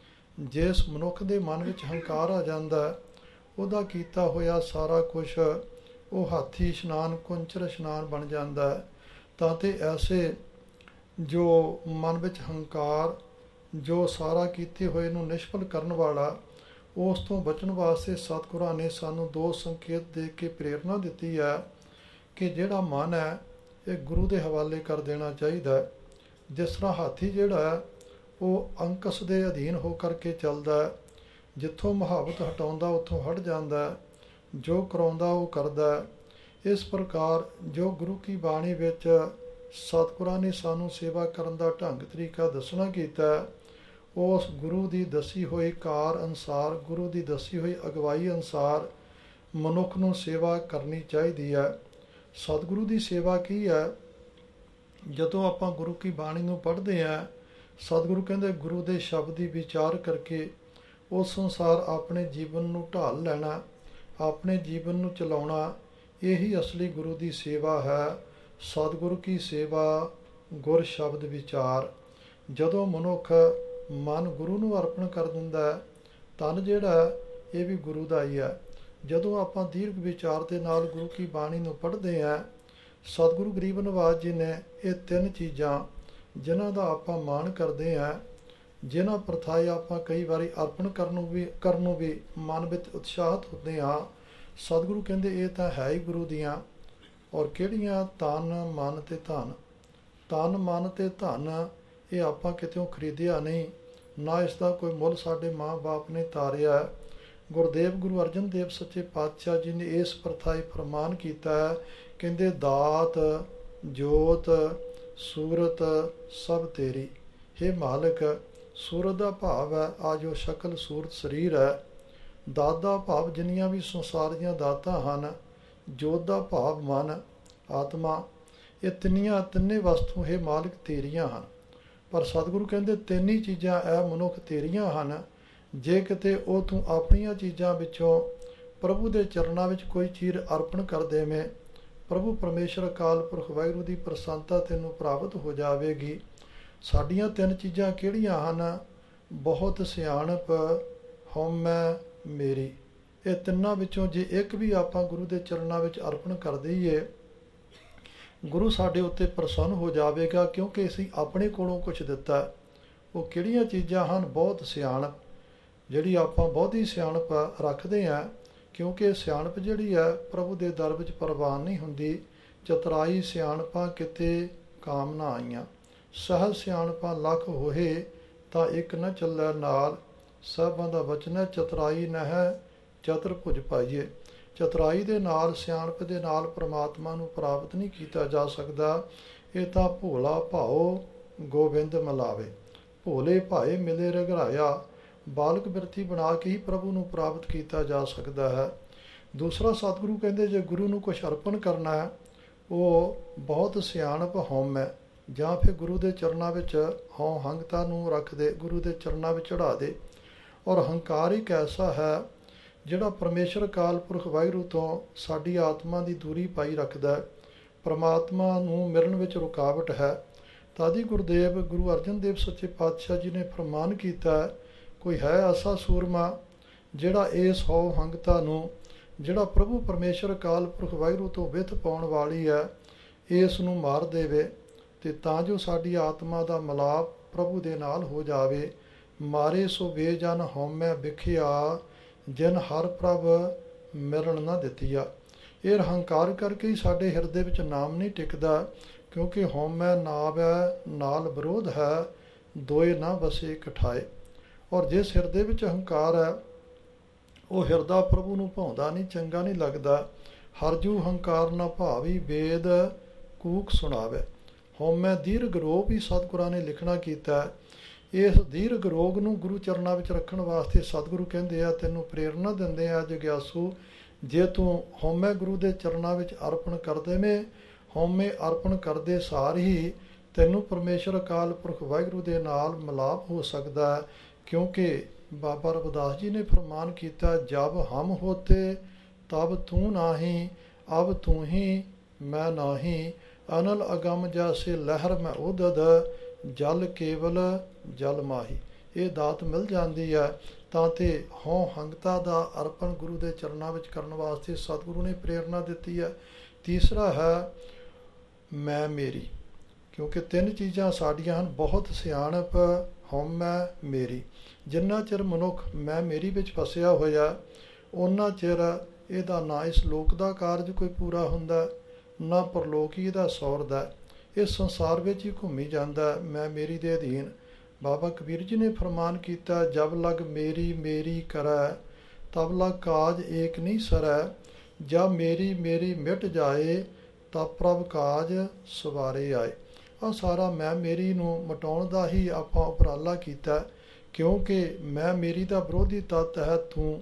ਜਿਸ ਮਨੁੱਖ ਦੇ ਮਨ ਵਿੱਚ ਹੰਕਾਰ ਆ ਜਾਂਦਾ, ਉਹਦਾ ਕੀਤਾ ਹੋਇਆ ਸਾਰਾ ਕੁਛ ਉਹ ਹਾਥੀ ਇਸ਼ਨਾਨ, ਕੁੰਚਰ ਇਸ਼ਨਾਨ ਬਣ ਜਾਂਦਾ ਹੈ। ਤਾਂ ਤੇ ਐਸੇ ਜੋ ਮਨ ਵਿੱਚ ਹੰਕਾਰ, ਜੋ ਸਾਰਾ ਕੀਤੇ ਹੋਏ ਨੂੰ ਨਿਸ਼ਫਲ ਕਰਨ ਵਾਲਾ, ਉਸ ਤੋਂ ਬਚਣ ਵਾਸਤੇ ਸਤਿਗੁਰਾਂ ਨੇ ਸਾਨੂੰ ਦੋ ਸੰਕੇਤ ਦੇ ਕੇ ਪ੍ਰੇਰਨਾ ਦਿੱਤੀ ਹੈ ਕਿ ਜਿਹੜਾ ਮਨ ਹੈ ਇਹ ਗੁਰੂ ਦੇ ਹਵਾਲੇ ਕਰ ਦੇਣਾ ਚਾਹੀਦਾ। ਜਿਸ ਤਰ੍ਹਾਂ ਹਾਥੀ ਜਿਹੜਾ ਹੈ ਉਹ ਅੰਕਸ ਦੇ ਅਧੀਨ ਹੋ ਕਰਕੇ ਚੱਲਦਾ, ਜਿੱਥੋਂ ਮੁਹਾਬਤ ਹਟਾਉਂਦਾ ਉੱਥੋਂ ਹਟ ਜਾਂਦਾ, ਜੋ ਕਰਾਉਂਦਾ ਉਹ ਕਰਦਾ। ਇਸ ਪ੍ਰਕਾਰ ਜੋ ਗੁਰੂ ਕੀ ਬਾਣੀ ਵਿੱਚ ਸਤਿਗੁਰਾਂ ਨੇ ਸਾਨੂੰ ਸੇਵਾ ਕਰਨ ਦਾ ਢੰਗ ਤਰੀਕਾ ਦੱਸਣਾ ਕੀਤਾ, ਉਸ ਗੁਰੂ ਦੀ ਦੱਸੀ ਹੋਈ ਕਾਰ ਅਨੁਸਾਰ, ਗੁਰੂ ਦੀ ਦੱਸੀ ਹੋਈ ਅਗਵਾਈ ਅਨੁਸਾਰ ਮਨੁੱਖ ਨੂੰ ਸੇਵਾ ਕਰਨੀ ਚਾਹੀਦੀ ਹੈ। ਸਤਿਗੁਰੂ ਦੀ ਸੇਵਾ ਕੀ ਹੈ? ਜਦੋਂ ਆਪਾਂ ਗੁਰੂ ਕੀ ਬਾਣੀ ਨੂੰ ਪੜ੍ਹਦੇ ਹਾਂ, ਸਤਿਗੁਰੂ ਕਹਿੰਦੇ ਗੁਰੂ ਦੇ ਸ਼ਬਦ ਦੀ ਵਿਚਾਰ ਕਰਕੇ ਉਸ ਅਨੁਸਾਰ ਆਪਣੇ ਜੀਵਨ ਨੂੰ ਢਾਲ ਲੈਣਾ, ਆਪਣੇ ਜੀਵਨ ਨੂੰ ਚਲਾਉਣਾ, ਇਹੀ ਅਸਲੀ ਗੁਰੂ ਦੀ ਸੇਵਾ ਹੈ। ਸਤਿਗੁਰੂ ਕੀ ਸੇਵਾ ਗੁਰ ਸ਼ਬਦ ਵਿਚਾਰ। ਜਦੋਂ ਮਨੁੱਖ ਮਨ ਗੁਰੂ ਨੂੰ ਅਰਪਣ ਕਰ ਦਿੰਦਾ, ਤਨ ਜਿਹੜਾ ਇਹ ਵੀ ਗੁਰੂ ਦਾ ਹੀ ਹੈ। ਜਦੋਂ ਆਪਾਂ ਦੀਰਘ ਵਿਚਾਰ ਦੇ ਨਾਲ ਗੁਰੂ ਕੀ ਬਾਣੀ ਨੂੰ ਪੜ੍ਹਦੇ ਹਾਂ, ਸਤਿਗੁਰੂ ਗਰੀਬ ਨਿਵਾਜ ਜੀ ਨੇ ਇਹ ਤਿੰਨ ਚੀਜ਼ਾਂ ਜਿਨ੍ਹਾਂ ਦਾ ਆਪਾਂ ਮਾਣ ਕਰਦੇ ਹਾਂ, ਜਿਨ੍ਹਾਂ ਪ੍ਰਥਾਏ ਆਪਾਂ ਕਈ ਵਾਰੀ ਅਰਪਣ ਕਰਨ ਨੂੰ ਵੀ ਕਰਨ ਨੂੰ ਵੀ ਮਨ ਵਿੱਚ ਉਤਸ਼ਾਹਿਤ ਹੁੰਦੇ ਹਾਂ, ਸਤਿਗੁਰੂ ਕਹਿੰਦੇ ਇਹ ਤਾਂ ਹੈ ਹੀ ਗੁਰੂ ਦੀਆਂ। ਔਰ ਕਿਹੜੀਆਂ? ਤਨ, ਮਨ ਅਤੇ ਧਨ। ਤਨ, ਮਨ ਅਤੇ ਧਨ ਇਹ ਆਪਾਂ ਕਿਤੇੋਂ ਖਰੀਦਿਆ ਨਹੀਂ, ਨਾ ਇਸ ਦਾ ਕੋਈ ਮੁੱਲ ਸਾਡੇ ਮਾਂ ਬਾਪ ਨੇ ਤਾਰਿਆ। ਗੁਰਦੇਵ ਗੁਰੂ ਅਰਜਨ ਦੇਵ ਸੱਚੇ ਪਾਤਸ਼ਾਹ ਜੀ ਨੇ ਇਸ ਪ੍ਰਥਾਈ ਫਰਮਾਨ ਕੀਤਾ ਹੈ, ਕਹਿੰਦੇ ਦਾਤ ਜੋਤ ਸੂਰਤ ਸਭ ਤੇਰੀ। ਹੇ ਮਾਲਕ, ਸੂਰਤ ਦਾ ਭਾਵ ਹੈ ਆ ਜੋ ਸ਼ਕਲ ਸੂਰਤ ਸਰੀਰ ਹੈ, ਦਾਤ ਦਾ ਭਾਵ ਜਿੰਨੀਆਂ ਵੀ ਸੰਸਾਰ ਦੀਆਂ ਦਾਤਾਂ ਹਨ, ਜੋਤ ਦਾ ਭਾਵ ਮਨ, ਆਤਮਾ, ਇਹ ਤਿੰਨੀਆਂ ਤਿੰਨੇ ਵਸਤੂ ਹੇ ਮਾਲਕ ਤੇਰੀਆਂ ਹਨ। ਪਰ ਸਤਿਗੁਰੂ ਕਹਿੰਦੇ ਤਿੰਨ ਹੀ ਚੀਜ਼ਾਂ ਇਹ ਮਨੁੱਖ ਤੇਰੀਆਂ ਹਨ। ਜੇ ਕਿਤੇ ਉਹ ਤੂੰ ਆਪਣੀਆਂ ਚੀਜ਼ਾਂ ਵਿੱਚੋਂ ਪ੍ਰਭੂ ਦੇ ਚਰਨਾਂ ਵਿੱਚ ਕੋਈ ਚੀਜ਼ ਅਰਪਣ ਕਰ ਦੇਵੇਂ, ਪ੍ਰਭੂ ਪਰਮੇਸ਼ਰ ਅਕਾਲ ਪੁਰਖ ਵਾਹਿਗੁਰੂ ਦੀ ਪ੍ਰਸੰਨਤਾ ਤੈਨੂੰ ਪ੍ਰਾਪਤ ਹੋ ਜਾਵੇਗੀ। ਸਾਡੀਆਂ ਤਿੰਨ ਚੀਜ਼ਾਂ ਕਿਹੜੀਆਂ ਹਨ? ਬਹੁਤ ਸਿਆਣਪ, ਹਉਮੈ, ਮੇਰੀ। ਇਹ ਤਿੰਨਾਂ ਵਿੱਚੋਂ ਜੇ ਇੱਕ ਵੀ ਆਪਾਂ ਗੁਰੂ ਦੇ ਚਰਨਾਂ ਵਿੱਚ ਅਰਪਣ ਕਰ ਦਈਏ, ਗੁਰੂ ਸਾਡੇ ਉੱਤੇ ਪ੍ਰਸੰਨ ਹੋ ਜਾਵੇਗਾ, ਕਿਉਂਕਿ ਅਸੀਂ ਆਪਣੇ ਕੋਲੋਂ ਕੁਛ ਦਿੱਤਾ। ਉਹ ਕਿਹੜੀਆਂ ਚੀਜ਼ਾਂ ਹਨ? ਬਹੁਤ ਸਿਆਣਪ, ਜਿਹੜੀ ਆਪਾਂ ਬਹੁਤੀ ਸਿਆਣਪ ਰੱਖਦੇ ਹਾਂ, ਕਿਉਂਕਿ ਇਹ ਸਿਆਣਪ ਜਿਹੜੀ ਹੈ ਪ੍ਰਭੂ ਦੇ ਦਰ ਵਿੱਚ ਪ੍ਰਵਾਨ ਨਹੀਂ ਹੁੰਦੀ। ਚਤਰਾਈ ਸਿਆਣਪਾਂ ਕਿਤੇ ਕਾਮ ਨਾ ਆਈਆਂ, ਸਹਜ ਸਿਆਣਪਾਂ ਲੱਖ ਹੋਏ ਤਾਂ ਇੱਕ ਨਾ ਚੱਲੈ ਨਾਲ। ਸਭਾਂ ਦਾ ਵਚਨ ਹੈ ਚਤਰਾਈ ਨਹਿ ਚਤੁਰ ਭੁਜ ਪਾਈਏ। ਚਤਰਾਈ ਦੇ ਨਾਲ, ਸਿਆਣਪ ਦੇ ਨਾਲ ਪਰਮਾਤਮਾ ਨੂੰ ਪ੍ਰਾਪਤ ਨਹੀਂ ਕੀਤਾ ਜਾ ਸਕਦਾ। ਇਹ ਤਾਂ ਭੋਲਾ ਭਾਓ ਗੋਬਿੰਦ ਮਿਲਾਵੇ। ਭੋਲੇ ਭਾਏ ਮਿਲੇ ਰਘਰਾਇਆ। ਬਾਲਕ ਬਿਰਤੀ ਬਣਾ ਕੇ ਹੀ ਪ੍ਰਭੂ ਨੂੰ ਪ੍ਰਾਪਤ ਕੀਤਾ ਜਾ ਸਕਦਾ ਹੈ। ਦੂਸਰਾ, ਸਤਿਗੁਰੂ ਕਹਿੰਦੇ ਜੇ ਗੁਰੂ ਨੂੰ ਕੁਛ ਅਰਪਣ ਕਰਨਾ ਹੈ, ਉਹ ਬਹੁਤ ਸਿਆਣਪ ਹਉਮ ਹੈ, ਜਾਂ ਫਿਰ ਗੁਰੂ ਦੇ ਚਰਨਾਂ ਵਿੱਚ ਹਉ ਹੰਗਤਾ ਨੂੰ ਰੱਖ ਦੇ, ਗੁਰੂ ਦੇ ਚਰਨਾਂ ਵਿੱਚ ਚੜ੍ਹਾ ਦੇ। ਔਰ ਹੰਕਾਰ ਇੱਕ ਐਸਾ ਹੈ ਜਿਹੜਾ ਪਰਮੇਸ਼ਰ ਅਕਾਲ ਪੁਰਖ ਵਾਹਿਗੁਰੂ ਤੋਂ ਸਾਡੀ ਆਤਮਾ ਦੀ ਦੂਰੀ ਪਾਈ ਰੱਖਦਾ, ਪਰਮਾਤਮਾ ਨੂੰ ਮਿਲਣ ਵਿੱਚ ਰੁਕਾਵਟ ਹੈ। ਤਾਦੀ ਗੁਰਦੇਵ ਗੁਰੂ ਅਰਜਨ ਦੇਵ ਸੱਚੇ ਪਾਤਸ਼ਾਹ ਜੀ ਨੇ ਫਰਮਾਨ ਕੀਤਾ, ਕੋਈ ਹੈ ਐਸਾ ਸੂਰਮਾ ਜਿਹੜਾ ਇਸ ਹਉ ਹੰਗਤਾ ਨੂੰ, ਜਿਹੜਾ ਪ੍ਰਭੂ ਪਰਮੇਸ਼ਰ ਅਕਾਲ ਪੁਰਖ ਵਾਹਿਗੁਰੂ ਤੋਂ ਵਿੱਥ ਪਾਉਣ ਵਾਲੀ ਹੈ, ਇਸ ਨੂੰ ਮਾਰ ਦੇਵੇ, ਤੇ ਤਾਂ ਜੋ ਸਾਡੀ ਆਤਮਾ ਦਾ ਮਿਲਾਪ ਪ੍ਰਭੂ ਦੇ ਨਾਲ ਹੋ ਜਾਵੇ। ਮਾਰੇ ਸੋ ਬੇਜਨ ਹਉਮੈ ਵਿਖਿਆ, ਜਿਨ ਹਰ ਪ੍ਰਭ ਮਿਲਣ ਨਾ ਦਿੱਤੀਆ। ਇਹ ਹੰਕਾਰ ਕਰਕੇ ਹੀ ਸਾਡੇ ਹਿਰਦੇ ਵਿੱਚ ਨਾਮ ਨਹੀਂ ਟਿਕਦਾ, ਕਿਉਂਕਿ ਹਉਮੈ ਨਾਵ ਹੈ ਨਾਲ ਵਿਰੋਧ ਹੈ, ਦੋਏ ਨਾ ਵਸੇ ਇਕਠਾਏ। ਔਰ ਜਿਸ ਹਿਰਦੇ ਵਿੱਚ ਹੰਕਾਰ ਹੈ, ਉਹ ਹਿਰਦਾ ਪ੍ਰਭੂ ਨੂੰ ਭਾਉਂਦਾ ਨਹੀਂ, ਚੰਗਾ ਨਹੀਂ ਲੱਗਦਾ। ਹਰਜੂ ਹੰਕਾਰ ਨਾ ਭਾਵੀ, ਵੇਦ ਕੂਕ ਸੁਣਾਵੇ। ਹਉਮੈ ਦੀਰਘ ਰੋਗ ਵੀ ਸਤਿਗੁਰਾਂ ਨੇ ਲਿਖਣਾ ਕੀਤਾ। ਇਸ ਦੀਰਘ ਰੋਗ ਨੂੰ ਗੁਰੂ ਚਰਨਾਂ ਵਿੱਚ ਰੱਖਣ ਵਾਸਤੇ ਸਤਿਗੁਰੂ ਕਹਿੰਦੇ ਆ, ਤੈਨੂੰ ਪ੍ਰੇਰਨਾ ਦਿੰਦੇ ਆ ਜਗਿਆਸੂ, ਜੇ ਤੂੰ ਹਉਮੈ ਗੁਰੂ ਦੇ ਚਰਨਾਂ ਵਿੱਚ ਅਰਪਣ ਕਰ ਦੇਵੇਂ, ਹਉਮੈ ਅਰਪਣ ਕਰਦੇ ਸਾਰ ਹੀ ਤੈਨੂੰ ਪਰਮੇਸ਼ਰ ਅਕਾਲ ਪੁਰਖ ਵਾਹਿਗੁਰੂ ਦੇ ਨਾਲ ਮਿਲਾਪ ਹੋ ਸਕਦਾ ਹੈ। ਕਿਉਂਕਿ ਬਾਬਾ ਰਵਿਦਾਸ ਜੀ ਨੇ ਫਰਮਾਨ ਕੀਤਾ, ਜਬ ਹਮ ਹੋਤੇ ਤਬ ਤੂੰ ਨਾਹੀਂ, ਅਬ ਤੂੰ ਹੀ ਮੈਂ ਨਾਹੀਂ। ਅਨਲ ਅਗਮ ਜੈਸੇ ਲਹਿਰ ਮੈਂ ਉਦਦ, ਜਲ ਕੇਵਲ ਜਲ ਮਾਹੀ। ਇਹ ਦਾਤ ਮਿਲ ਜਾਂਦੀ ਹੈ ਤਾਂ ਤੇ ਹਉ ਹੰਗਤਾ ਦਾ ਅਰਪਣ ਗੁਰੂ ਦੇ ਚਰਨਾਂ ਵਿੱਚ ਕਰਨ ਵਾਸਤੇ ਸਤਿਗੁਰੂ ਨੇ ਪ੍ਰੇਰਨਾ ਦਿੱਤੀ ਹੈ। ਤੀਸਰਾ ਹੈ ਮੈਂ ਮੇਰੀ, ਕਿਉਂਕਿ ਤਿੰਨ ਚੀਜ਼ਾਂ ਸਾਡੀਆਂ ਹਨ, ਬਹੁਤ ਸਿਆਣਪ, ਹਉਮੈ, ਮੇਰੀ। ਜਿੰਨਾ ਚਿਰ ਮਨੁੱਖ ਮੈਂ ਮੇਰੀ ਵਿੱਚ ਫਸਿਆ ਹੋਇਆ, ਓਨਾ ਚਿਰ ਇਹਦਾ ਨਾ ਇਸ ਲੋਕ ਦਾ ਕਾਰਜ ਕੋਈ ਪੂਰਾ ਹੁੰਦਾ, ਨਾ ਪਰਲੋਕ ਹੀ ਇਹਦਾ ਸੌਰਦਾ। ਇਸ ਸੰਸਾਰ ਵਿੱਚ ਹੀ ਘੁੰਮੀ ਜਾਂਦਾ ਮੈਂ ਮੇਰੀ ਦੇ ਅਧੀਨ। ਬਾਬਾ ਕਬੀਰ ਜੀ ਨੇ ਫਰਮਾਨ ਕੀਤਾ, ਜਬ ਲਗ ਮੇਰੀ ਮੇਰੀ ਕਰੈ, ਤਬ ਲਗ ਕਾਜ ਏਕ ਨਹੀਂ ਸਰੈ। ਜਬ ਮੇਰੀ ਮੇਰੀ ਮਿਟ ਜਾਏ, ਤਾਂ ਪ੍ਰਭ ਕਾਜ ਸਵਾਰੇ ਆਏ। ਆਹ ਸਾਰਾ ਮੈਂ ਮੇਰੀ ਨੂੰ ਮਿਟਾਉਣ ਦਾ ਹੀ ਆਪਾਂ ਉਪਰਾਲਾ ਕੀਤਾ, ਕਿਉਂਕਿ ਮੈਂ ਮੇਰੀ ਦਾ ਵਿਰੋਧੀ ਤੱਤ ਹੈ ਤੂੰ।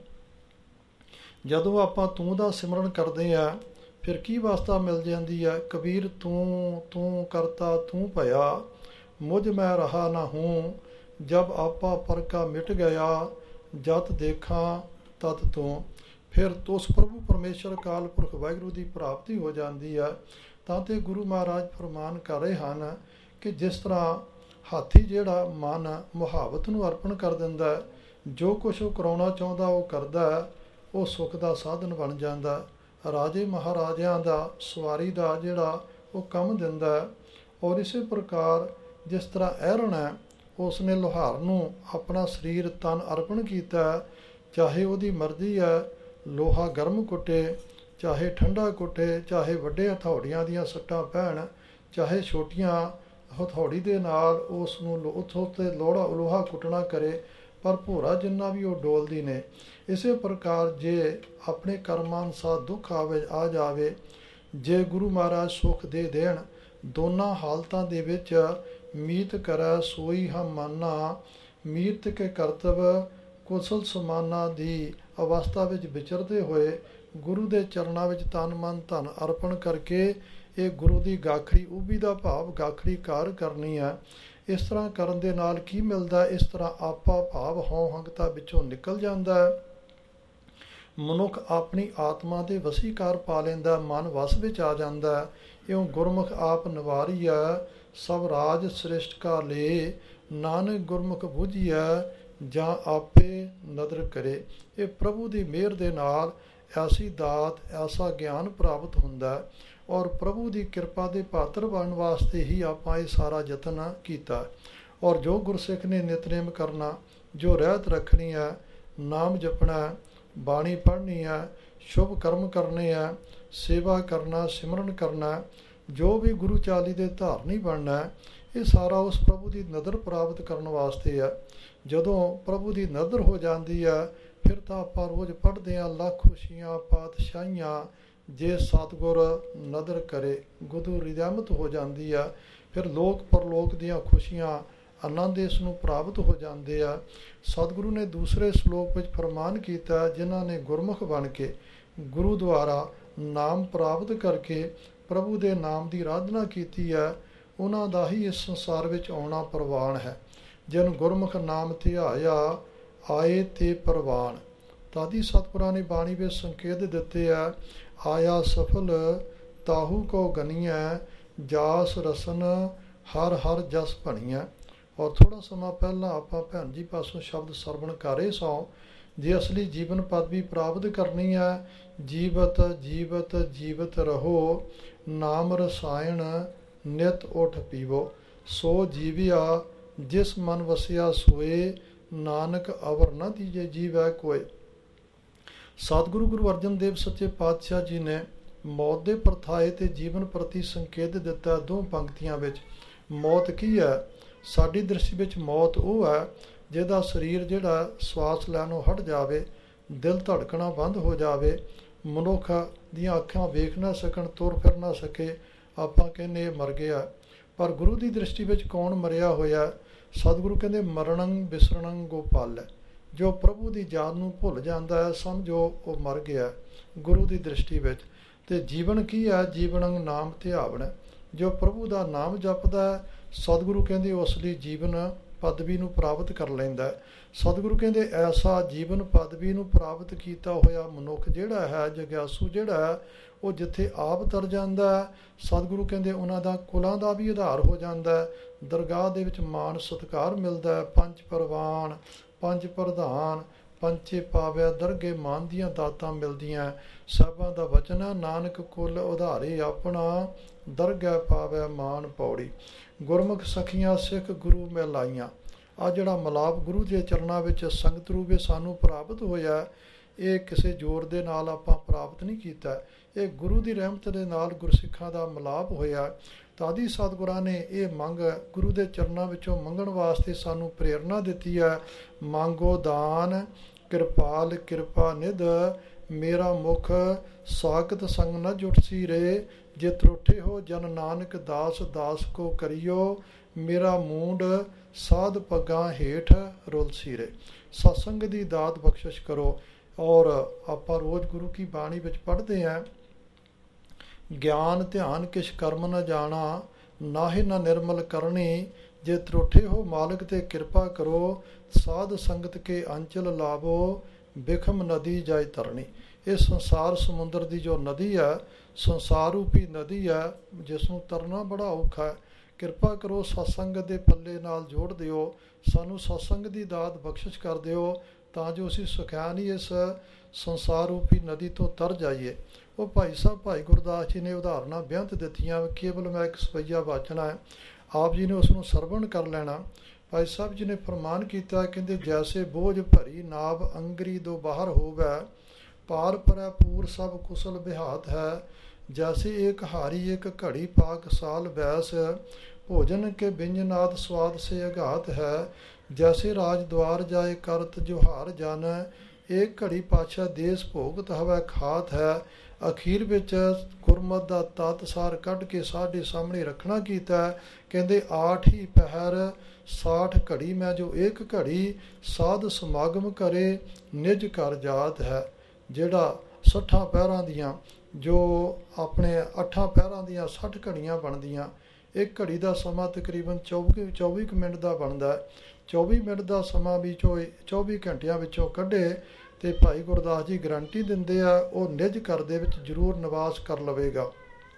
ਜਦੋਂ ਆਪਾਂ ਤੂੰ ਦਾ ਸਿਮਰਨ ਕਰਦੇ ਹਾਂ, ਫਿਰ ਕੀ ਅਵਸਥਾ ਮਿਲ ਜਾਂਦੀ ਹੈ? ਕਬੀਰ ਤੂੰ ਤੂੰ ਕਰਤਾ ਤੂੰ ਭਇਆ, ਮੁਝ ਮੈਂ ਰਹਾ ਨਾ ਹੂੰ। ਜਬ ਆਪਾ ਪਰ ਕਾ ਮਿਟ ਗਿਆ, ਜਤ ਦੇਖਾਂ ਤਤ ਤੂੰ। ਫਿਰ ਉਸ ਪ੍ਰਭੂ ਪਰਮੇਸ਼ਰ ਅਕਾਲ ਪੁਰਖ ਵਾਹਿਗੁਰੂ ਦੀ ਪ੍ਰਾਪਤੀ ਹੋ ਜਾਂਦੀ ਹੈ। ਤਾਂ ਤੇ ਗੁਰੂ ਮਹਾਰਾਜ ਫਰਮਾਨ ਕਰ ਰਹੇ ਹਨ ਕਿ ਜਿਸ ਤਰ੍ਹਾਂ ਹਾਥੀ ਜਿਹੜਾ ਮਨ ਮੁਹਾਵਤ ਨੂੰ ਅਰਪਣ ਕਰ ਦਿੰਦਾ, ਜੋ ਕੁਛ ਉਹ ਕਰਾਉਣਾ ਚਾਹੁੰਦਾ ਉਹ ਕਰਦਾ, ਉਹ ਸੁੱਖ ਦਾ ਸਾਧਨ ਬਣ ਜਾਂਦਾ। ਰਾਜੇ ਮਹਾਰਾਜਿਆਂ ਦਾ ਸਵਾਰੀ ਦਾ ਜਿਹੜਾ ਉਹ ਕੰਮ ਦਿੰਦਾ। ਔਰ ਇਸੇ ਪ੍ਰਕਾਰ ਜਿਸ ਤਰ੍ਹਾਂ ਐਰਨ ਹੈ, ਉਸ ਨੇ ਲੁਹਾਰ ਨੂੰ ਆਪਣਾ ਸਰੀਰ ਤਨ ਅਰਪਣ ਕੀਤਾ, ਚਾਹੇ ਉਹਦੀ ਮਰਜ਼ੀ ਹੈ ਲੋਹਾ ਗਰਮ ਕੁੱਟੇ, ਚਾਹੇ ਠੰਡਾ ਕੁੱਟੇ, ਚਾਹੇ ਵੱਡੇ ਹਥੌੜੀਆਂ ਦੀਆਂ ਸੱਟਾਂ ਪੈਣ, ਚਾਹੇ ਛੋਟੀਆਂ ਹਥੌੜੀ ਦੇ ਨਾਲ ਉਸ ਨੂੰ ਉੱਥੋਂ ਤੇ ਲੋਹਾ ਲੋਹਾ ਕੁੱਟਣਾ ਕਰੇ, ਪਰ ਭੋਰਾ ਜਿੰਨਾ ਵੀ ਉਹ ਡੋਲਦੀ ਨੇ। ਇਸੇ ਪ੍ਰਕਾਰ ਜੇ ਆਪਣੇ ਕਰਮਾਂ ਅਨੁਸਾਰ ਦੁੱਖ ਆਵੇ ਆ ਜਾਵੇ, ਜੇ ਗੁਰੂ ਮਹਾਰਾਜ ਸੁੱਖ ਦੇ ਦੇਣ, ਦੋਨਾਂ ਹਾਲਤਾਂ ਦੇ ਵਿੱਚ ਮੀਤ ਕਰੈ ਸੋਈ ਹਮ ਮਾਨਾ, ਮੀਤ ਕੇ ਕਰਤਵ ਕੁਸਲ ਸਮਾਨਾ ਦੀ ਅਵਸਥਾ ਵਿੱਚ ਵਿਚਰਦੇ ਹੋਏ ਗੁਰੂ ਦੇ ਚਰਨਾਂ ਵਿੱਚ ਤਨ ਮਨ ਧਨ ਅਰਪਣ ਕਰਕੇ ਇਹ ਗੁਰੂ ਦੀ ਗਾਖੜੀ ਉਭੀ ਦਾ ਭਾਵ ਗਾਖੜੀ ਕਾਰ ਕਰਨੀ ਹੈ। ਇਸ ਤਰ੍ਹਾਂ ਕਰਨ ਦੇ ਨਾਲ ਕੀ ਮਿਲਦਾ? ਇਸ ਤਰ੍ਹਾਂ ਆਪਾ ਭਾਵ ਹਉ ਹੰਗਤਾ ਵਿੱਚੋਂ ਨਿਕਲ ਜਾਂਦਾ ਹੈ। ਮਨੁੱਖ ਆਪਣੀ ਆਤਮਾ ਦੇ ਵਸੀਕਾਰ ਪਾ ਲੈਂਦਾ, ਮਨ ਵਸ ਵਿੱਚ ਆ ਜਾਂਦਾ। ਇਉਂ ਗੁਰਮੁਖ ਆਪ ਨਿਵਾਰੀਐ, ਸਭ ਰਾਜ ਸ੍ਰਿਸ਼ਟ ਕਾ ਲੇ, ਨਾਨਕ ਗੁਰਮੁਖ ਬੁਝੀਐ, ਜਾਂ ਆਪੇ ਨਦਰ ਕਰੇ। ਇਹ ਪ੍ਰਭੂ ਦੀ ਮਿਹਰ ਦੇ ਨਾਲ ਐਸੀ ਦਾਤ, ਐਸਾ ਗਿਆਨ ਪ੍ਰਾਪਤ ਹੁੰਦਾ। ਔਰ ਪ੍ਰਭੂ ਦੀ ਕਿਰਪਾ ਦੇ ਪਾਤਰ ਬਣਨ ਵਾਸਤੇ ਹੀ ਆਪਾਂ ਇਹ ਸਾਰਾ ਯਤਨ ਕੀਤਾ। ਔਰ ਜੋ ਗੁਰਸਿੱਖ ਨੇ ਨਿਤਨੇਮ ਕਰਨਾ, ਜੋ ਰਹਿਤ ਰੱਖਣੀ ਹੈ, ਨਾਮ ਜਪਣਾ, ਬਾਣੀ ਪੜ੍ਹਨੀ ਹੈ, ਸ਼ੁਭ ਕਰਮ ਕਰਨੇ ਹੈ, ਸੇਵਾ ਕਰਨਾ, ਸਿਮਰਨ ਕਰਨਾ, ਜੋ ਵੀ ਗੁਰੂ ਚਾਲੀ ਦੇ ਧਾਰਨੀ ਬਣਨਾ, ਇਹ ਸਾਰਾ ਉਸ ਪ੍ਰਭੂ ਦੀ ਨਦਰ ਪ੍ਰਾਪਤ ਕਰਨ ਵਾਸਤੇ ਹੈ। ਜਦੋਂ ਪ੍ਰਭੂ ਦੀ ਨਦਰ ਹੋ ਜਾਂਦੀ ਹੈ, ਫਿਰ ਤਾਂ ਆਪਾਂ ਰੋਜ਼ ਪੜ੍ਹਦੇ ਹਾਂ, ਲੱਖ ਖੁਸ਼ੀਆਂ ਪਾਤਸ਼ਾਹੀਆਂ ਜੇ ਸਤਿਗੁਰ ਨਦਰ ਕਰੇ, ਗੁਰੂ ਰਿਜਾਮਤ ਹੋ ਜਾਂਦੀ ਹੈ। ਫਿਰ ਲੋਕ ਪਰਲੋਕ ਦੀਆਂ ਖੁਸ਼ੀਆਂ ਆਨੰਦ ਇਸ ਨੂੰ ਪ੍ਰਾਪਤ ਹੋ ਜਾਂਦੇ ਆ। ਸਤਿਗੁਰੂ ਨੇ ਦੂਸਰੇ ਸ਼ਲੋਕ ਵਿੱਚ ਫਰਮਾਨ ਕੀਤਾ, ਜਿਨ੍ਹਾਂ ਨੇ ਗੁਰਮੁਖ ਬਣ ਕੇ ਗੁਰੂ ਦੁਆਰਾ ਨਾਮ ਪ੍ਰਾਪਤ ਕਰਕੇ ਪ੍ਰਭੂ ਦੇ ਨਾਮ ਦੀ ਆਰਾਧਨਾ ਕੀਤੀ ਹੈ, ਉਹਨਾਂ ਦਾ ਹੀ ਇਸ ਸੰਸਾਰ ਵਿੱਚ ਆਉਣਾ ਪ੍ਰਵਾਨ ਹੈ। ਜਿਨ ਗੁਰਮੁਖ ਨਾਮ ਧਿਆਇਆ ਆਏ ਤੇ ਪ੍ਰਵਾਨ। ਤਾਦੀ ਸਤਿਗੁਰਾਂ ਨੇ ਬਾਣੀ ਵਿੱਚ ਸੰਕੇਤ ਦਿੱਤੇ ਆ, ਆਇਆ ਸਫਲ ਤਾਹੂ ਕੋ ਗਨੀਐ, ਜਾਸ ਰਸਨ ਹਰ ਹਰ ਜਸ ਭਣੀਐ। ਔਰ ਥੋੜ੍ਹਾ ਸਮਾਂ ਪਹਿਲਾਂ ਆਪਾਂ ਭੈਣ ਜੀ ਪਾਸੋਂ ਸ਼ਬਦ ਸਰਵਣ ਕਰ ਰਹੇ ਸੌ, ਜੇ ਅਸਲੀ ਜੀਵਨ ਪਦਵੀ ਪ੍ਰਾਪਤ ਕਰਨੀ ਹੈ, ਜੀਵਤ ਜੀਵਤ ਜੀਵਤ ਰਹੋ, ਨਾਮ ਰਸਾਇਣ ਨਿਤ ਉਠ ਪੀਵੋ, ਸੋ ਜੀਵਿਆ ਜਿਸ ਮਨ ਵਸਿਆ ਸੋਏ, ਨਾਨਕ ਅਵਰ ਨਾ ਦੀਜੇ ਜੀਵੈ ਕੋਏ। ਸਤਿਗੁਰੂ ਗੁਰੂ ਅਰਜਨ ਦੇਵ ਸੱਚੇ ਪਾਤਸ਼ਾਹ ਜੀ ਨੇ ਮੌਤ ਦੇ ਪ੍ਰਥਾਏ ਤੇ ਜੀਵਨ ਪ੍ਰਤੀ ਸੰਕੇਤ ਦਿੱਤਾ ਦੋ ਪੰਕਤੀਆਂ ਵਿੱਚ। ਮੌਤ ਕੀ ਹੈ? ਸਾਡੀ ਦ੍ਰਿਸ਼ਟੀ ਵਿੱਚ ਮੌਤ ਉਹ ਹੈ ਜਿਹਦਾ ਸਰੀਰ ਜਿਹੜਾ ਸਵਾਸ ਲੈਣੋਂ ਹਟ ਜਾਵੇ, ਦਿਲ ਧੜਕਣਾ ਬੰਦ ਹੋ ਜਾਵੇ, ਮਨੁੱਖ ਦੀਆਂ ਅੱਖਾਂ ਵੇਖ ਨਾ ਸਕਣ, ਤੁਰ ਫਿਰ ਨਾ ਸਕੇ, ਆਪਾਂ ਕਹਿੰਦੇ ਇਹ ਮਰ ਗਿਆ। ਪਰ ਗੁਰੂ ਦੀ ਦ੍ਰਿਸ਼ਟੀ ਵਿੱਚ ਕੌਣ ਮਰਿਆ ਹੋਇਆ? ਸਤਿਗੁਰੂ ਕਹਿੰਦੇ ਮਰਣੰ ਬਿਸਰਣੰ ਗੋਪਾਲੈ। ਜੋ ਪ੍ਰਭੂ ਦੀ ਯਾਦ ਨੂੰ ਭੁੱਲ ਜਾਂਦਾ ਹੈ, ਸਮਝੋ ਉਹ ਮਰ ਗਿਆ ਗੁਰੂ ਦੀ ਦ੍ਰਿਸ਼ਟੀ ਵਿੱਚ। ਅਤੇ ਜੀਵਨ ਕੀ ਹੈ? ਜੀਵਨੰ ਨਾਮ ਧਿਆਵਣ। ਜੋ ਪ੍ਰਭੂ ਦਾ ਨਾਮ ਜਪਦਾ ਹੈ, ਸਤਿਗੁਰੂ ਕਹਿੰਦੇ ਉਸ ਲਈ ਜੀਵਨ ਪਦਵੀ ਨੂੰ ਪ੍ਰਾਪਤ ਕਰ ਲੈਂਦਾ। ਸਤਿਗੁਰੂ ਕਹਿੰਦੇ ਐਸਾ ਜੀਵਨ ਪਦਵੀ ਨੂੰ ਪ੍ਰਾਪਤ ਕੀਤਾ ਹੋਇਆ ਮਨੁੱਖ ਜਿਹੜਾ ਹੈ, ਜਗਿਆਸੂ ਜਿਹੜਾ ਹੈ, ਉਹ ਜਿੱਥੇ ਆਪ ਤਰ ਜਾਂਦਾ ਹੈ, ਸਤਿਗੁਰੂ ਕਹਿੰਦੇ ਉਹਨਾਂ ਦਾ ਕੁਲਾਂ ਦਾ ਵੀ ਆਧਾਰ ਹੋ ਜਾਂਦਾ, ਦਰਗਾਹ ਦੇ ਵਿੱਚ ਮਾਣ ਸਤਿਕਾਰ ਮਿਲਦਾ। ਪੰਜ ਪਰਵਾਨ ਪੰਜ ਪ੍ਰਧਾਨ ਪੰਚੇ ਪਾਵੈ ਦਰਗੇ ਮਾਨ ਦੀਆਂ ਦਾਤਾਂ ਮਿਲਦੀਆਂ। ਸਾਹਿਬਾਂ ਦਾ ਵਚਨ ਹੈ, ਨਾਨਕ ਕੁਲ ਉਧਾਰੇ ਆਪਣਾ, ਦਰਗਹਿ ਪਾਵੈ ਮਾਨ ਪੌੜੀ। ਗੁਰਮੁਖ ਸਖੀਆਂ ਸਿੱਖ ਗੁਰੂ ਮਿਲਾਈਆਂ। ਆ ਜਿਹੜਾ ਮਿਲਾਪ ਗੁਰੂ ਦੇ ਚਰਨਾਂ ਵਿੱਚ ਸੰਗਤ ਰੂਪੇ ਸਾਨੂੰ ਪ੍ਰਾਪਤ ਹੋਇਆ, ਇਹ ਕਿਸੇ ਜ਼ੋਰ ਦੇ ਨਾਲ ਆਪਾਂ ਪ੍ਰਾਪਤ ਨਹੀਂ ਕੀਤਾ, ਇਹ ਗੁਰੂ ਦੀ ਰਹਿਮਤ ਦੇ ਨਾਲ ਗੁਰਸਿੱਖਾਂ ਦਾ ਮਿਲਾਪ ਹੋਇਆ। ਤਾਦੀ ਸਤਿਗੁਰਾਂ ਨੇ ਇਹ ਮੰਗ ਗੁਰੂ ਦੇ ਚਰਨਾਂ ਵਿੱਚੋਂ ਮੰਗਣ ਵਾਸਤੇ ਸਾਨੂੰ ਪ੍ਰੇਰਨਾ ਦਿੱਤੀ ਹੈ। ਮੰਗੋ ਦਾਨ ਕਿਰਪਾਲ ਕਿਰਪਾ ਨਿਧ, ਮੇਰਾ ਮੁਖ ਸਾਖਤ ਸੰਗ ਨ ਜੁਟਸੀ ਰੇ, ਜੇ ਤਰੁੱਠੇ ਹੋ ਜਨ ਨਾਨਕ ਦਾਸ ਦਾਸ ਕੋ ਕਰਿਓ, ਮੇਰਾ ਮੂੰਡ ਸਾਧ ਪੱਗਾਂ ਹੇਠ ਰੁਲਸੀ ਰੇ। ਸਤਸੰਗ ਦੀ ਦਾਤ ਬਖਸ਼ਿਸ਼ ਕਰੋ। ਔਰ ਆਪਾਂ ਰੋਜ਼ ਗੁਰੂ ਕੀ ਬਾਣੀ ਵਿੱਚ ਪੜ੍ਹਦੇ ਹਾਂ, ਗਿਆਨ ਧਿਆਨ ਕਿਛ ਕਰਮ ਨ ਜਾਣਾ, ਨਾਹਿ ਨ ਨਿਰਮਲ ਕਰਨੀ, ਜੇ ਤਰੁੱਠੇ ਹੋ ਮਾਲਕ ਤੇ ਕਿਰਪਾ ਕਰੋ, ਸਾਧ ਸੰਗਤ ਕੇ ਅੰਚਲ ਲਾਵੋ, ਬਿਖਮ ਨਦੀ ਜਾਇ ਤਰਨੀ। ਇਹ ਸੰਸਾਰ ਸਮੁੰਦਰ ਦੀ ਜੋ ਨਦੀ ਹੈ, ਸੰਸਾਰ ਰੂਪੀ ਨਦੀ ਹੈ, ਜਿਸ ਨੂੰ ਤਰਨਾ ਬੜਾ ਔਖਾ ਹੈ। ਕਿਰਪਾ ਕਰੋ ਸਤਸੰਗਤ ਦੇ ਪੱਲੇ ਨਾਲ ਜੋੜ ਦਿਓ, ਸਾਨੂੰ ਸਤਸੰਗ ਦੀ ਦਾਤ ਬਖਸ਼ਿਸ਼ ਕਰ ਦਿਓ, ਤਾਂ ਜੋ ਅਸੀਂ ਸੁਖਿਆਨੀ ਇਸ ਸੰਸਾਰ ਰੂਪੀ ਨਦੀ ਤੋਂ ਤਰ ਜਾਈਏ। ਉਹ ਭਾਈ ਸਾਹਿਬ ਭਾਈ ਗੁਰਦਾਸ ਜੀ ਨੇ ਉਦਾਹਰਨਾਂ ਬੇਅੰਤ ਦਿੱਤੀਆਂ, ਕੇਵਲ ਮੈਂ ਇੱਕ ਸਵਈਆ ਵਾਚਣਾ ਹੈ, ਆਪ ਜੀ ਨੇ ਉਸ ਨੂੰ ਸਰਵਣ ਕਰ ਲੈਣਾ। ਭਾਈ ਸਾਹਿਬ ਜੀ ਨੇ ਫਰਮਾਨ ਕੀਤਾ, ਕਹਿੰਦੇ ਜੈਸੇ ਬੋਝ ਭਰੀ ਨਾਵ ਅੰਗਰੀ ਦੋ ਬਾਹਰ ਹੋਵੈ, ਪਾਰ ਪਰੈ ਪੂਰ ਸਭ ਕੁਸਲ ਬਿਹਾਤ ਹੈ, ਜੈਸੇ ਏਕ ਹਾਰੀ ਏਕ ਘੜੀ ਪਾਕ ਸਾਲ ਬੈਸ, ਭੋਜਨ ਕੇ ਬਿੰਜਨਾਦ ਸਵਾਦ ਸੇ ਅਘਾਤ ਹੈ, ਜੈਸੇ ਰਾਜ ਦੁਆਰ ਜਾਏ ਕਰਤ ਜੁਹਾਰ ਜਨ, ਏਕ ਘੜੀ ਪਾਛਾ ਦੇਸ ਭੋਗਤ ਹਵੈ ਖਾਤ ਹੈ। ਅਖੀਰ ਵਿੱਚ ਗੁਰਮਤਿ ਦਾ ਤਤ ਸਾਰ ਕੱਢ ਕੇ ਸਾਡੇ ਸਾਹਮਣੇ ਰੱਖਣਾ ਕੀਤਾ। ਕਹਿੰਦੇ ਆਠ ਹੀ ਪਹਿਰ ਸਾਠ ਘੜੀ ਮੈਂ ਜੋ ਇੱਕ ਘੜੀ, ਸਾਧ ਸਮਾਗਮ ਕਰੇ ਨਿਜ ਘਰ ਜਾਤ ਹੈ। ਜਿਹੜਾ ਸੱਠਾਂ ਪਹਿਰਾਂ ਦੀਆਂ, ਜੋ ਆਪਣੇ ਅੱਠਾਂ ਪਹਿਰਾਂ ਦੀਆਂ ਸੱਠ ਘੜੀਆਂ ਬਣਦੀਆਂ, ਇੱਕ ਘੜੀ ਦਾ ਸਮਾਂ ਤਕਰੀਬਨ ਚੌਵੀ ਚੌਵੀ ਕੁ ਮਿੰਟ ਦਾ ਬਣਦਾ। ਚੌਵੀ ਮਿੰਟ ਦਾ ਸਮਾਂ ਵਿੱਚੋਂ ਚੌਵੀ ਘੰਟਿਆਂ ਵਿੱਚੋਂ ਕੱਢੇ ਅਤੇ ਭਾਈ ਗੁਰਦਾਸ ਜੀ ਗਰੰਟੀ ਦਿੰਦੇ ਆ, ਉਹ ਨਿੱਜ ਘਰ ਦੇ ਵਿੱਚ ਜ਼ਰੂਰ ਨਿਵਾਸ ਕਰ ਲਵੇਗਾ।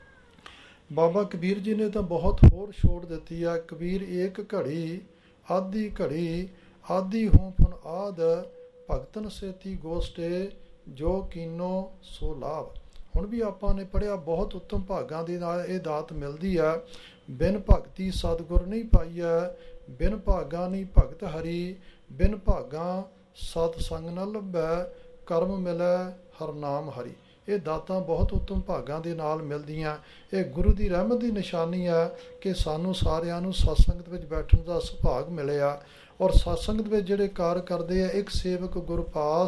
ਬਾਬਾ ਕਬੀਰ ਜੀ ਨੇ ਤਾਂ ਬਹੁਤ ਹੋਰ ਛੋੜ ਦਿੱਤੀ ਆ, ਕਬੀਰ ਏਕ ਘੜੀ ਆਧੀ ਘੜੀ ਆਧੀ ਹੂੰ ਪੁਨ ਆਦ, ਭਗਤਨ ਸੇਤੀ ਗੋਸ਼ਟੇ ਜੋ ਕੀਨੋ ਸੋ ਲਾਭ। ਹੁਣ ਵੀ ਆਪਾਂ ਨੇ ਪੜ੍ਹਿਆ, ਬਹੁਤ ਉੱਤਮ ਭਾਗਾਂ ਦੇ ਨਾਲ ਇਹ ਦਾਤ ਮਿਲਦੀ ਹੈ। ਬਿਨ ਭਗਤੀ ਸਤਿਗੁਰ ਨਹੀਂ ਪਾਈਐ, ਬਿਨ ਭਾਗਾਂ ਨਹੀਂ ਭਗਤ ਹਰੀ, ਬਿਨ ਭਾਗਾਂ ਸਤ ਸੰਗ ਨ ਲੱਭੈ, ਕਰਮ ਮਿਲੈ ਹਰਨਾਮ ਹਰੀ। ਇਹ ਦਾਤਾਂ ਬਹੁਤ ਉੱਤਮ ਭਾਗਾਂ ਦੇ ਨਾਲ ਮਿਲਦੀਆਂ। ਇਹ ਗੁਰੂ ਦੀ ਰਹਿਮਤ ਦੀ ਨਿਸ਼ਾਨੀ ਹੈ ਕਿ ਸਾਨੂੰ ਸਾਰਿਆਂ ਨੂੰ ਸਤਸੰਗਤ ਵਿੱਚ ਬੈਠਣ ਦਾ ਸੁਭਾਗ ਮਿਲਿਆ। ਔਰ ਸਤਸੰਗਤ ਵਿੱਚ ਜਿਹੜੇ ਕਾਰ ਕਰਦੇ ਆ, ਇੱਕ ਸੇਵਕ ਗੁਰਪਾਸ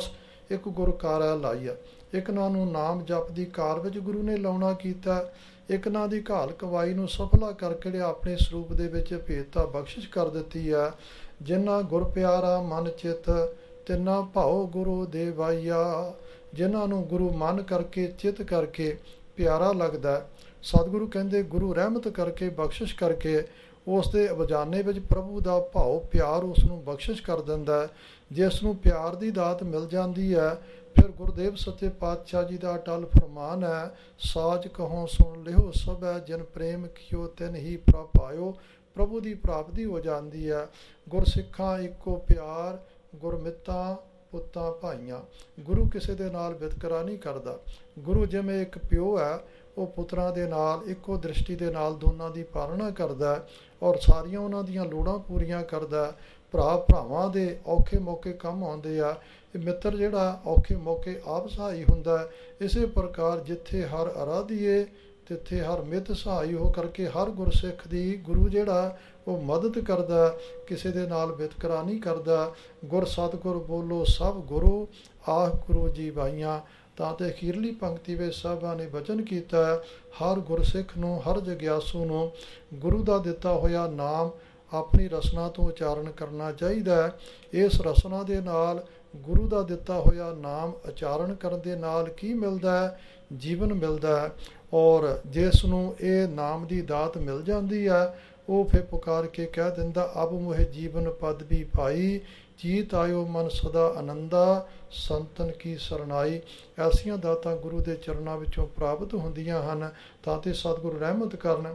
ਇੱਕ ਗੁਰ ਕਾਰੈ ਲਾਈਆ। ਇੱਕ ਨਾਂ ਨੂੰ ਨਾਮ ਜਪ ਦੀ ਕਾਰ ਵਿੱਚ ਗੁਰੂ ਨੇ ਲਾਉਣਾ ਕੀਤਾ। ਇੱਕ ਨਾਂ ਦੀ ਘਾਲ ਕਵਾਈ ਨੂੰ ਸਫਲਾ ਕਰਕੇ ਆਪਣੇ ਸਰੂਪ ਦੇ ਵਿੱਚ ਭੇਦਤਾ ਬਖਸ਼ਿਸ਼ ਕਰ ਦਿੱਤੀ ਹੈ। ਜਿਨ੍ਹਾਂ ਗੁਰ ਪਿਆਰਾ ਮਨ ਚਿੱਤ ਤਿੰਨਾ ਭਾਉ ਗੁਰੂ ਦੇ ਵਾਈਆ। ਜਿਨ੍ਹਾਂ ਨੂੰ ਗੁਰੂ ਮਨ ਕਰਕੇ ਚਿੱਤ ਕਰਕੇ ਪਿਆਰਾ ਲੱਗਦਾ, ਸਤਿਗੁਰੂ ਕਹਿੰਦੇ ਗੁਰੂ ਰਹਿਮਤ ਕਰਕੇ ਬਖਸ਼ਿਸ਼ ਕਰਕੇ ਉਸ ਦੇ ਅਵਜਾਨੇ ਵਿੱਚ ਪ੍ਰਭੂ ਦਾ ਭਾਉ ਪਿਆਰ ਉਸ ਨੂੰ ਬਖਸ਼ਿਸ਼ ਕਰ ਦਿੰਦਾ ਹੈ। ਜਿਸ ਨੂੰ ਪਿਆਰ ਦੀ ਦਾਤ ਮਿਲ ਜਾਂਦੀ ਹੈ, ਫਿਰ ਗੁਰਦੇਵ ਸੱਚੇ ਪਾਤਸ਼ਾਹ ਜੀ ਦਾ ਅਟਲ ਫਰਮਾਨ ਹੈ, ਸਾਚ ਕਹੋ ਸੁਣ ਲਿਓ ਸਭੈ ਜਿਨ ਪ੍ਰੇਮ ਕੀਓ ਤਿਨ ਹੀ ਪ੍ਰਭ ਆਇਓ। ਪ੍ਰਭੂ ਦੀ ਪ੍ਰਾਪਤੀ ਹੋ ਜਾਂਦੀ ਹੈ। ਗੁਰਸਿੱਖਾਂ ਇੱਕੋ ਪਿਆਰ, ਗੁਰਮਿੱਤਾਂ ਪੁੱਤਾਂ ਭਾਈਆਂ। ਗੁਰੂ ਕਿਸੇ ਦੇ ਨਾਲ ਵਿਤਕਰਾ ਨਹੀਂ ਕਰਦਾ। ਗੁਰੂ ਜਿਵੇਂ ਇੱਕ ਪਿਓ ਹੈ, ਉਹ ਪੁੱਤਰਾਂ ਦੇ ਨਾਲ ਇੱਕੋ ਦ੍ਰਿਸ਼ਟੀ ਦੇ ਨਾਲ ਦੋਨਾਂ ਦੀ ਪਾਲਣਾ ਕਰਦਾ ਔਰ ਸਾਰੀਆਂ ਉਹਨਾਂ ਦੀਆਂ ਲੋੜਾਂ ਪੂਰੀਆਂ ਕਰਦਾ। ਭਰਾ ਭਰਾਵਾਂ ਦੇ ਔਖੇ ਮੌਕੇ ਕੰਮ ਆਉਂਦੇ ਆ। ਇਹ ਮਿੱਤਰ ਜਿਹੜਾ ਔਖੇ ਮੌਕੇ ਆਪ ਸਹਾਈ ਹੁੰਦਾ। ਇਸੇ ਪ੍ਰਕਾਰ ਜਿੱਥੇ ਹਰ ਅਰਾਧੀਏ ਤਿੱਥੇ ਹਰ ਮਿੱਤ ਸਹਾਈ ਹੋ ਕਰਕੇ ਹਰ ਗੁਰਸਿੱਖ ਦੀ ਗੁਰੂ ਜਿਹੜਾ ਉਹ ਮਦਦ ਕਰਦਾ, ਕਿਸੇ ਦੇ ਨਾਲ ਵਿਤਕਰਾ ਨਹੀਂ ਕਰਦਾ। ਗੁਰ ਸਤਿਗੁਰ ਬੋਲੋ ਸਭ ਗੁਰੂ ਆਹ ਗੁਰੂ ਜੀ ਬਾਈਆਂ। ਤਾਂ ਤੇ ਅਖੀਰਲੀ ਪੰਕਤੀ ਵਿੱਚ ਸਾਹਿਬਾਂ ਨੇ ਵਚਨ ਕੀਤਾ, ਹਰ ਗੁਰਸਿੱਖ ਨੂੰ ਹਰ ਜਗਿਆਸੂ ਨੂੰ ਗੁਰੂ ਦਾ ਦਿੱਤਾ ਹੋਇਆ ਨਾਮ ਆਪਣੀ ਰਸਨਾ ਤੋਂ ਉਚਾਰਨ ਕਰਨਾ ਚਾਹੀਦਾ ਹੈ। ਇਸ ਰਸਨਾ ਦੇ ਨਾਲ ਗੁਰੂ ਦਾ ਦਿੱਤਾ ਹੋਇਆ ਨਾਮ ਉਚਾਰਨ ਕਰਨ ਦੇ ਨਾਲ ਕੀ ਮਿਲਦਾ ਹੈ? ਜੀਵਨ ਮਿਲਦਾ ਹੈ। ਔਰ ਜਿਸ ਨੂੰ ਇਹ ਨਾਮ ਦੀ ਦਾਤ ਮਿਲ ਜਾਂਦੀ ਹੈ, ਉਹ ਫਿਰ ਪੁਕਾਰ ਕੇ ਕਹਿ ਦਿੰਦਾ, ਅਬ ਮੋਹਿ ਜੀਵਨ ਪਦ ਵੀ ਪਾਈ ਜੀਤ ਆਇਓ ਮਨ ਸਦਾ ਆਨੰਦਾ ਸੰਤਨ ਕੀ ਸਰਨਾਈ। ਐਸੀਆਂ ਦਾਤਾਂ ਗੁਰੂ ਦੇ ਚਰਨਾਂ ਵਿੱਚੋਂ ਪ੍ਰਾਪਤ ਹੁੰਦੀਆਂ ਹਨ। ਤਾਂ ਤੇ ਸਤਿਗੁਰੂ ਰਹਿਮਤ ਕਰਨ।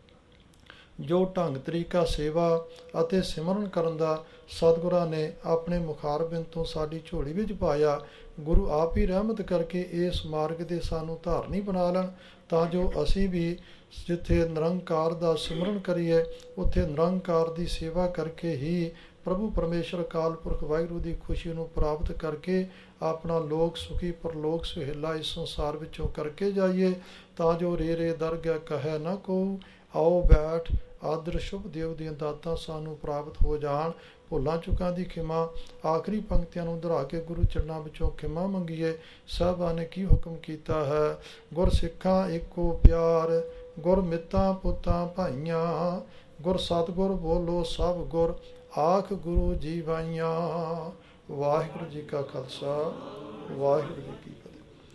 ਜੋ ਢੰਗ ਤਰੀਕਾ ਸੇਵਾ ਅਤੇ ਸਿਮਰਨ ਕਰਨ ਦਾ ਸਤਿਗੁਰਾਂ ਨੇ ਆਪਣੇ ਮੁਖਾਰਬਿੰਦ ਤੋਂ ਸਾਡੀ ਝੋਲੀ ਵਿੱਚ ਪਾਇਆ, ਗੁਰੂ ਆਪ ਹੀ ਰਹਿਮਤ ਕਰਕੇ ਇਸ ਮਾਰਗ ਦੇ ਸਾਨੂੰ ਧਾਰਨੀ ਬਣਾ ਲੈਣ, ਤਾਂ ਜੋ ਅਸੀਂ ਵੀ ਜਿੱਥੇ ਨਿਰੰਕਾਰ ਦਾ ਸਿਮਰਨ ਕਰੀਏ ਉੱਥੇ ਨਿਰੰਕਾਰ ਦੀ ਸੇਵਾ ਕਰਕੇ ਹੀ ਪ੍ਰਭੂ ਪਰਮੇਸ਼ਰ ਅਕਾਲ ਪੁਰਖ ਵਾਹਿਗੁਰੂ ਦੀ ਖੁਸ਼ੀ ਨੂੰ ਪ੍ਰਾਪਤ ਕਰਕੇ ਆਪਣਾ ਲੋਕ ਸੁਖੀ ਪਰਲੋਕ ਸੁਹੇਲਾ ਇਸ ਸੰਸਾਰ ਵਿੱਚੋਂ ਕਰਕੇ ਜਾਈਏ। ਤਾਂ ਜੋ ਰੇ ਰੇ ਦਰਗਹਿ ਕਹੈ ਨਾ ਕੋ ਆਓ ਬੈਠ ਆਦਰ ਸ਼ੁਭ ਦੇਵ ਦੀਆਂ ਦਾਤਾਂ ਸਾਨੂੰ ਪ੍ਰਾਪਤ ਹੋ ਜਾਣ। ਭੁੱਲਾਂ ਚੁੱਕਾਂ ਦੀ ਖਿਮਾ ਆਖਰੀ ਪੰਕਤੀਆਂ ਨੂੰ ਦੁਹਰਾ ਕੇ ਗੁਰੂ ਚਰਨਾਂ ਵਿੱਚੋਂ ਖਿਮਾ ਮੰਗੀਏ। ਸਾਹਿਬਾਂ ਨੇ ਕੀ ਹੁਕਮ ਕੀਤਾ ਹੈ? ਗੁਰ ਸਿੱਖਾਂ ਇੱਕੋ ਪਿਆਰ, ਗੁਰ ਮਿੱਤਾਂ ਪੁੱਤਾਂ ਭਾਈਆਂ। ਗੁਰ ਸਤਿਗੁਰ ਬੋਲੋ ਸਭ ਗੁਰ ਆਖ ਗੁਰੂ ਜੀ ਬਾਈਆਂ। ਵਾਹਿਗੁਰੂ ਜੀ ਕਾ ਖਾਲਸਾ, ਵਾਹਿਗੁਰੂ ਜੀ ਕੀ